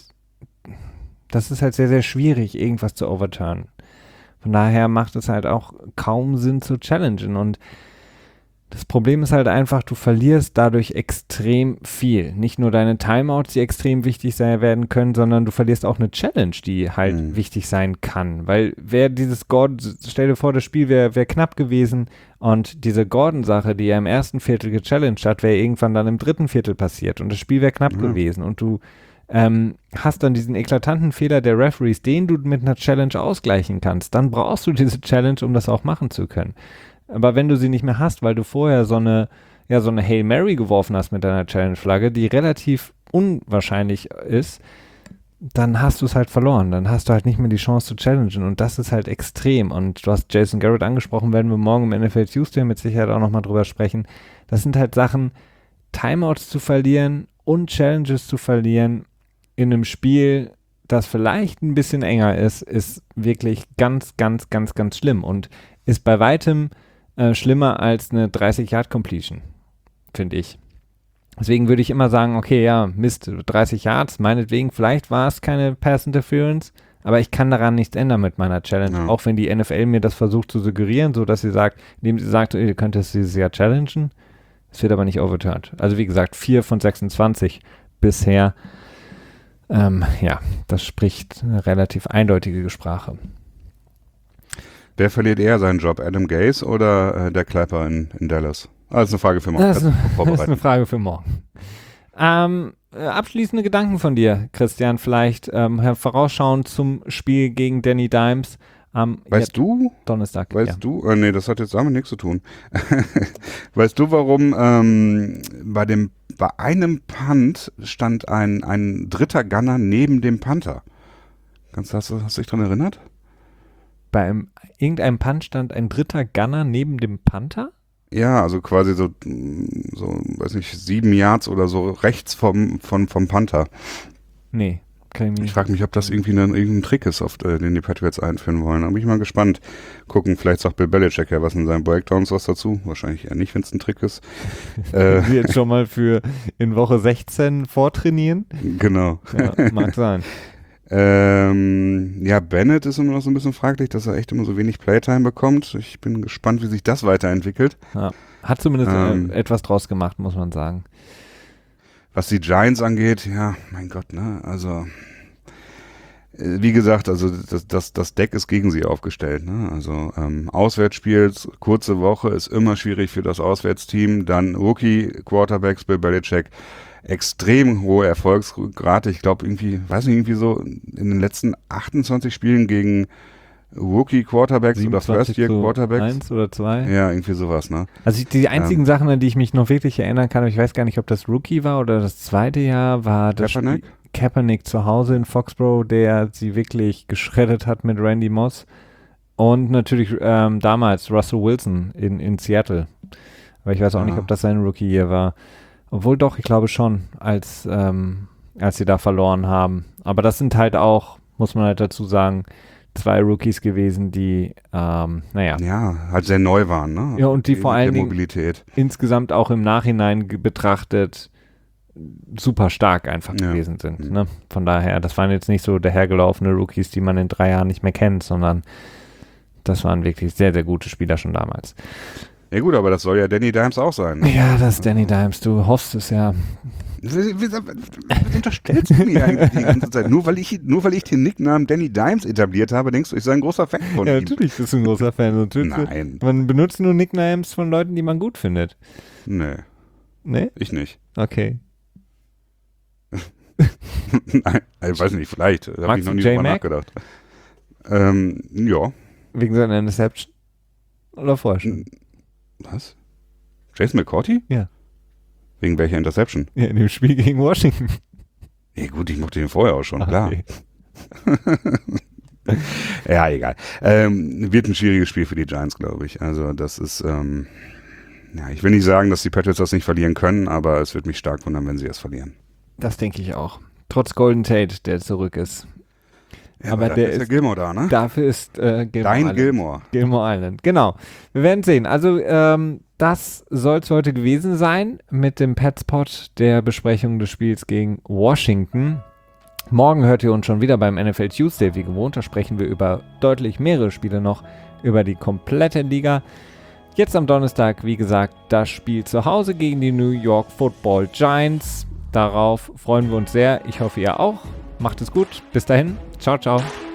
sehr, sehr schwierig, irgendwas zu overturnen. Von daher macht es halt auch kaum Sinn zu challengen und das Problem ist halt einfach, du verlierst dadurch extrem viel. Nicht nur deine Timeouts, die extrem wichtig sein werden können, sondern du verlierst auch eine Challenge, die halt wichtig sein kann. Weil stell dir vor, das Spiel wäre knapp gewesen und diese Gordon-Sache, die ja im ersten Viertel gechallenged hat, wäre irgendwann dann im dritten Viertel passiert und das Spiel wäre knapp gewesen und du hast dann diesen eklatanten Fehler der Referees, den du mit einer Challenge ausgleichen kannst. Dann brauchst du diese Challenge, um das auch machen zu können. Aber wenn du sie nicht mehr hast, weil du vorher so eine Hail Mary geworfen hast mit deiner Challenge-Flagge, die relativ unwahrscheinlich ist, dann hast du es halt verloren. Dann hast du halt nicht mehr die Chance zu challengen und das ist halt extrem. Und du hast Jason Garrett angesprochen, werden wir morgen im NFL Tuesday mit Sicherheit auch nochmal drüber sprechen. Das sind halt Sachen, Timeouts zu verlieren und Challenges zu verlieren in einem Spiel, das vielleicht ein bisschen enger ist wirklich ganz, ganz, ganz, ganz schlimm und ist bei weitem schlimmer als eine 30-Yard-Completion, finde ich. Deswegen würde ich immer sagen, okay, ja, Mist, 30 Yards, meinetwegen, vielleicht war es keine Pass-Interference, aber ich kann daran nichts ändern mit meiner Challenge, auch wenn die NFL mir das versucht zu suggerieren, so dass sie sagt, indem sie sagt, ihr könnt es dieses Jahr challengen, es wird aber nicht overturned. Also wie gesagt, 4 von 26 bisher, das spricht eine relativ eindeutige Sprache. Wer verliert eher seinen Job, Adam Gase oder der Clapper in Dallas? Das ist eine Frage für morgen. Das ist eine Frage für morgen. Abschließende Gedanken von dir, Christian, vielleicht vorausschauend zum Spiel gegen Danny Dimes. Weißt du? Donnerstag. Du? Nee, das hat jetzt damit nichts zu tun. Weißt du, warum bei einem Punt stand ein dritter Gunner neben dem Panther? Hast du dich daran erinnert? Bei irgendeinem Punt stand ein dritter Gunner neben dem Panther? Ja, also quasi so, weiß nicht, 7 Yards oder so rechts vom Panther. Nee, kann ich Ich frage mich, ob das irgendwie irgendein Trick ist, den die Patriots einführen wollen. Da bin ich mal gespannt. Gucken, vielleicht sagt Bill Belichick ja was in seinen Breakdowns was dazu. Wahrscheinlich eher nicht, wenn es ein Trick ist. Sie jetzt schon mal für in Woche 16 vortrainieren? Genau. Ja, mag sein. Ja, Bennett ist immer noch so ein bisschen fraglich, dass er echt immer so wenig Playtime bekommt. Ich bin gespannt, wie sich das weiterentwickelt. Ja. Hat zumindest etwas draus gemacht, muss man sagen. Was die Giants angeht, ja, mein Gott, ne, also wie gesagt, also das Deck ist gegen sie aufgestellt, ne, also Auswärtsspiel, kurze Woche ist immer schwierig für das Auswärtsteam, dann Rookie-Quarterbacks, Bill Belichick, extrem hohe Erfolgsrate, ich glaube irgendwie, weiß nicht, irgendwie so in den letzten 28 Spielen gegen Rookie-Quarterbacks oder First-Year-Quarterbacks. 1 oder 2? Ja, irgendwie sowas, ne? Also die einzigen Sachen, an die ich mich noch wirklich erinnern kann, ich weiß gar nicht, ob das Rookie war oder das zweite Jahr, war das Kaepernick zu Hause in Foxborough, der sie wirklich geschreddert hat mit Randy Moss. Und natürlich damals Russell Wilson in Seattle. Aber ich weiß auch nicht, ob das sein Rookie-Year war. Obwohl doch, ich glaube schon, als sie da verloren haben. Aber das sind halt auch, muss man halt dazu sagen, 2 Rookies gewesen, die, Ja, halt sehr neu waren, ne? Ja, und die vor allen Dingen Mobilität insgesamt auch im Nachhinein betrachtet super stark einfach gewesen sind. Ne? Von daher, das waren jetzt nicht so dahergelaufene Rookies, die man in 3 Jahren nicht mehr kennt, sondern das waren wirklich sehr, sehr gute Spieler schon damals. Ja gut, aber das soll ja Danny Dimes auch sein. Ne? Ja, das ist Danny Dimes. Du hoffst es ja. Was unterstellst du mir eigentlich die ganze Zeit? Nur weil ich den Nicknamen Danny Dimes etabliert habe, denkst du, ich sei ein großer Fan von ihm? Ja, natürlich bist du ein großer Fan. Nein. Man benutzt nur Nicknames von Leuten, die man gut findet. Nee. Nee? Ich nicht. Okay. Nein, ich weiß nicht, vielleicht. Da habe ich noch nie drüber nachgedacht. Ja. Wegen seiner Interception? Oder vorher schon? Was? Jason McCourty? Ja. Wegen welcher Interception? Ja, in dem Spiel gegen Washington. Ja gut, ich mochte den vorher auch schon, klar. Okay. Ja, egal. Wird ein schwieriges Spiel für die Giants, glaube ich. Also das ist, ich will nicht sagen, dass die Patriots das nicht verlieren können, aber es wird mich stark wundern, wenn sie es verlieren. Das denke ich auch. Trotz Golden Tate, der zurück ist. Ja, aber der ist ja Gilmore da, ne? Dafür ist Gilmore Dein Island. Gilmore. Gilmore Island, genau. Wir werden sehen. Also das soll es heute gewesen sein mit dem Petspot der Besprechung des Spiels gegen Washington. Morgen hört ihr uns schon wieder beim NFL Tuesday wie gewohnt. Da sprechen wir über deutlich mehrere Spiele noch, über die komplette Liga. Jetzt am Donnerstag, wie gesagt, das Spiel zu Hause gegen die New York Football Giants. Darauf freuen wir uns sehr. Ich hoffe, ihr auch. Macht es gut. Bis dahin. Ciao, ciao.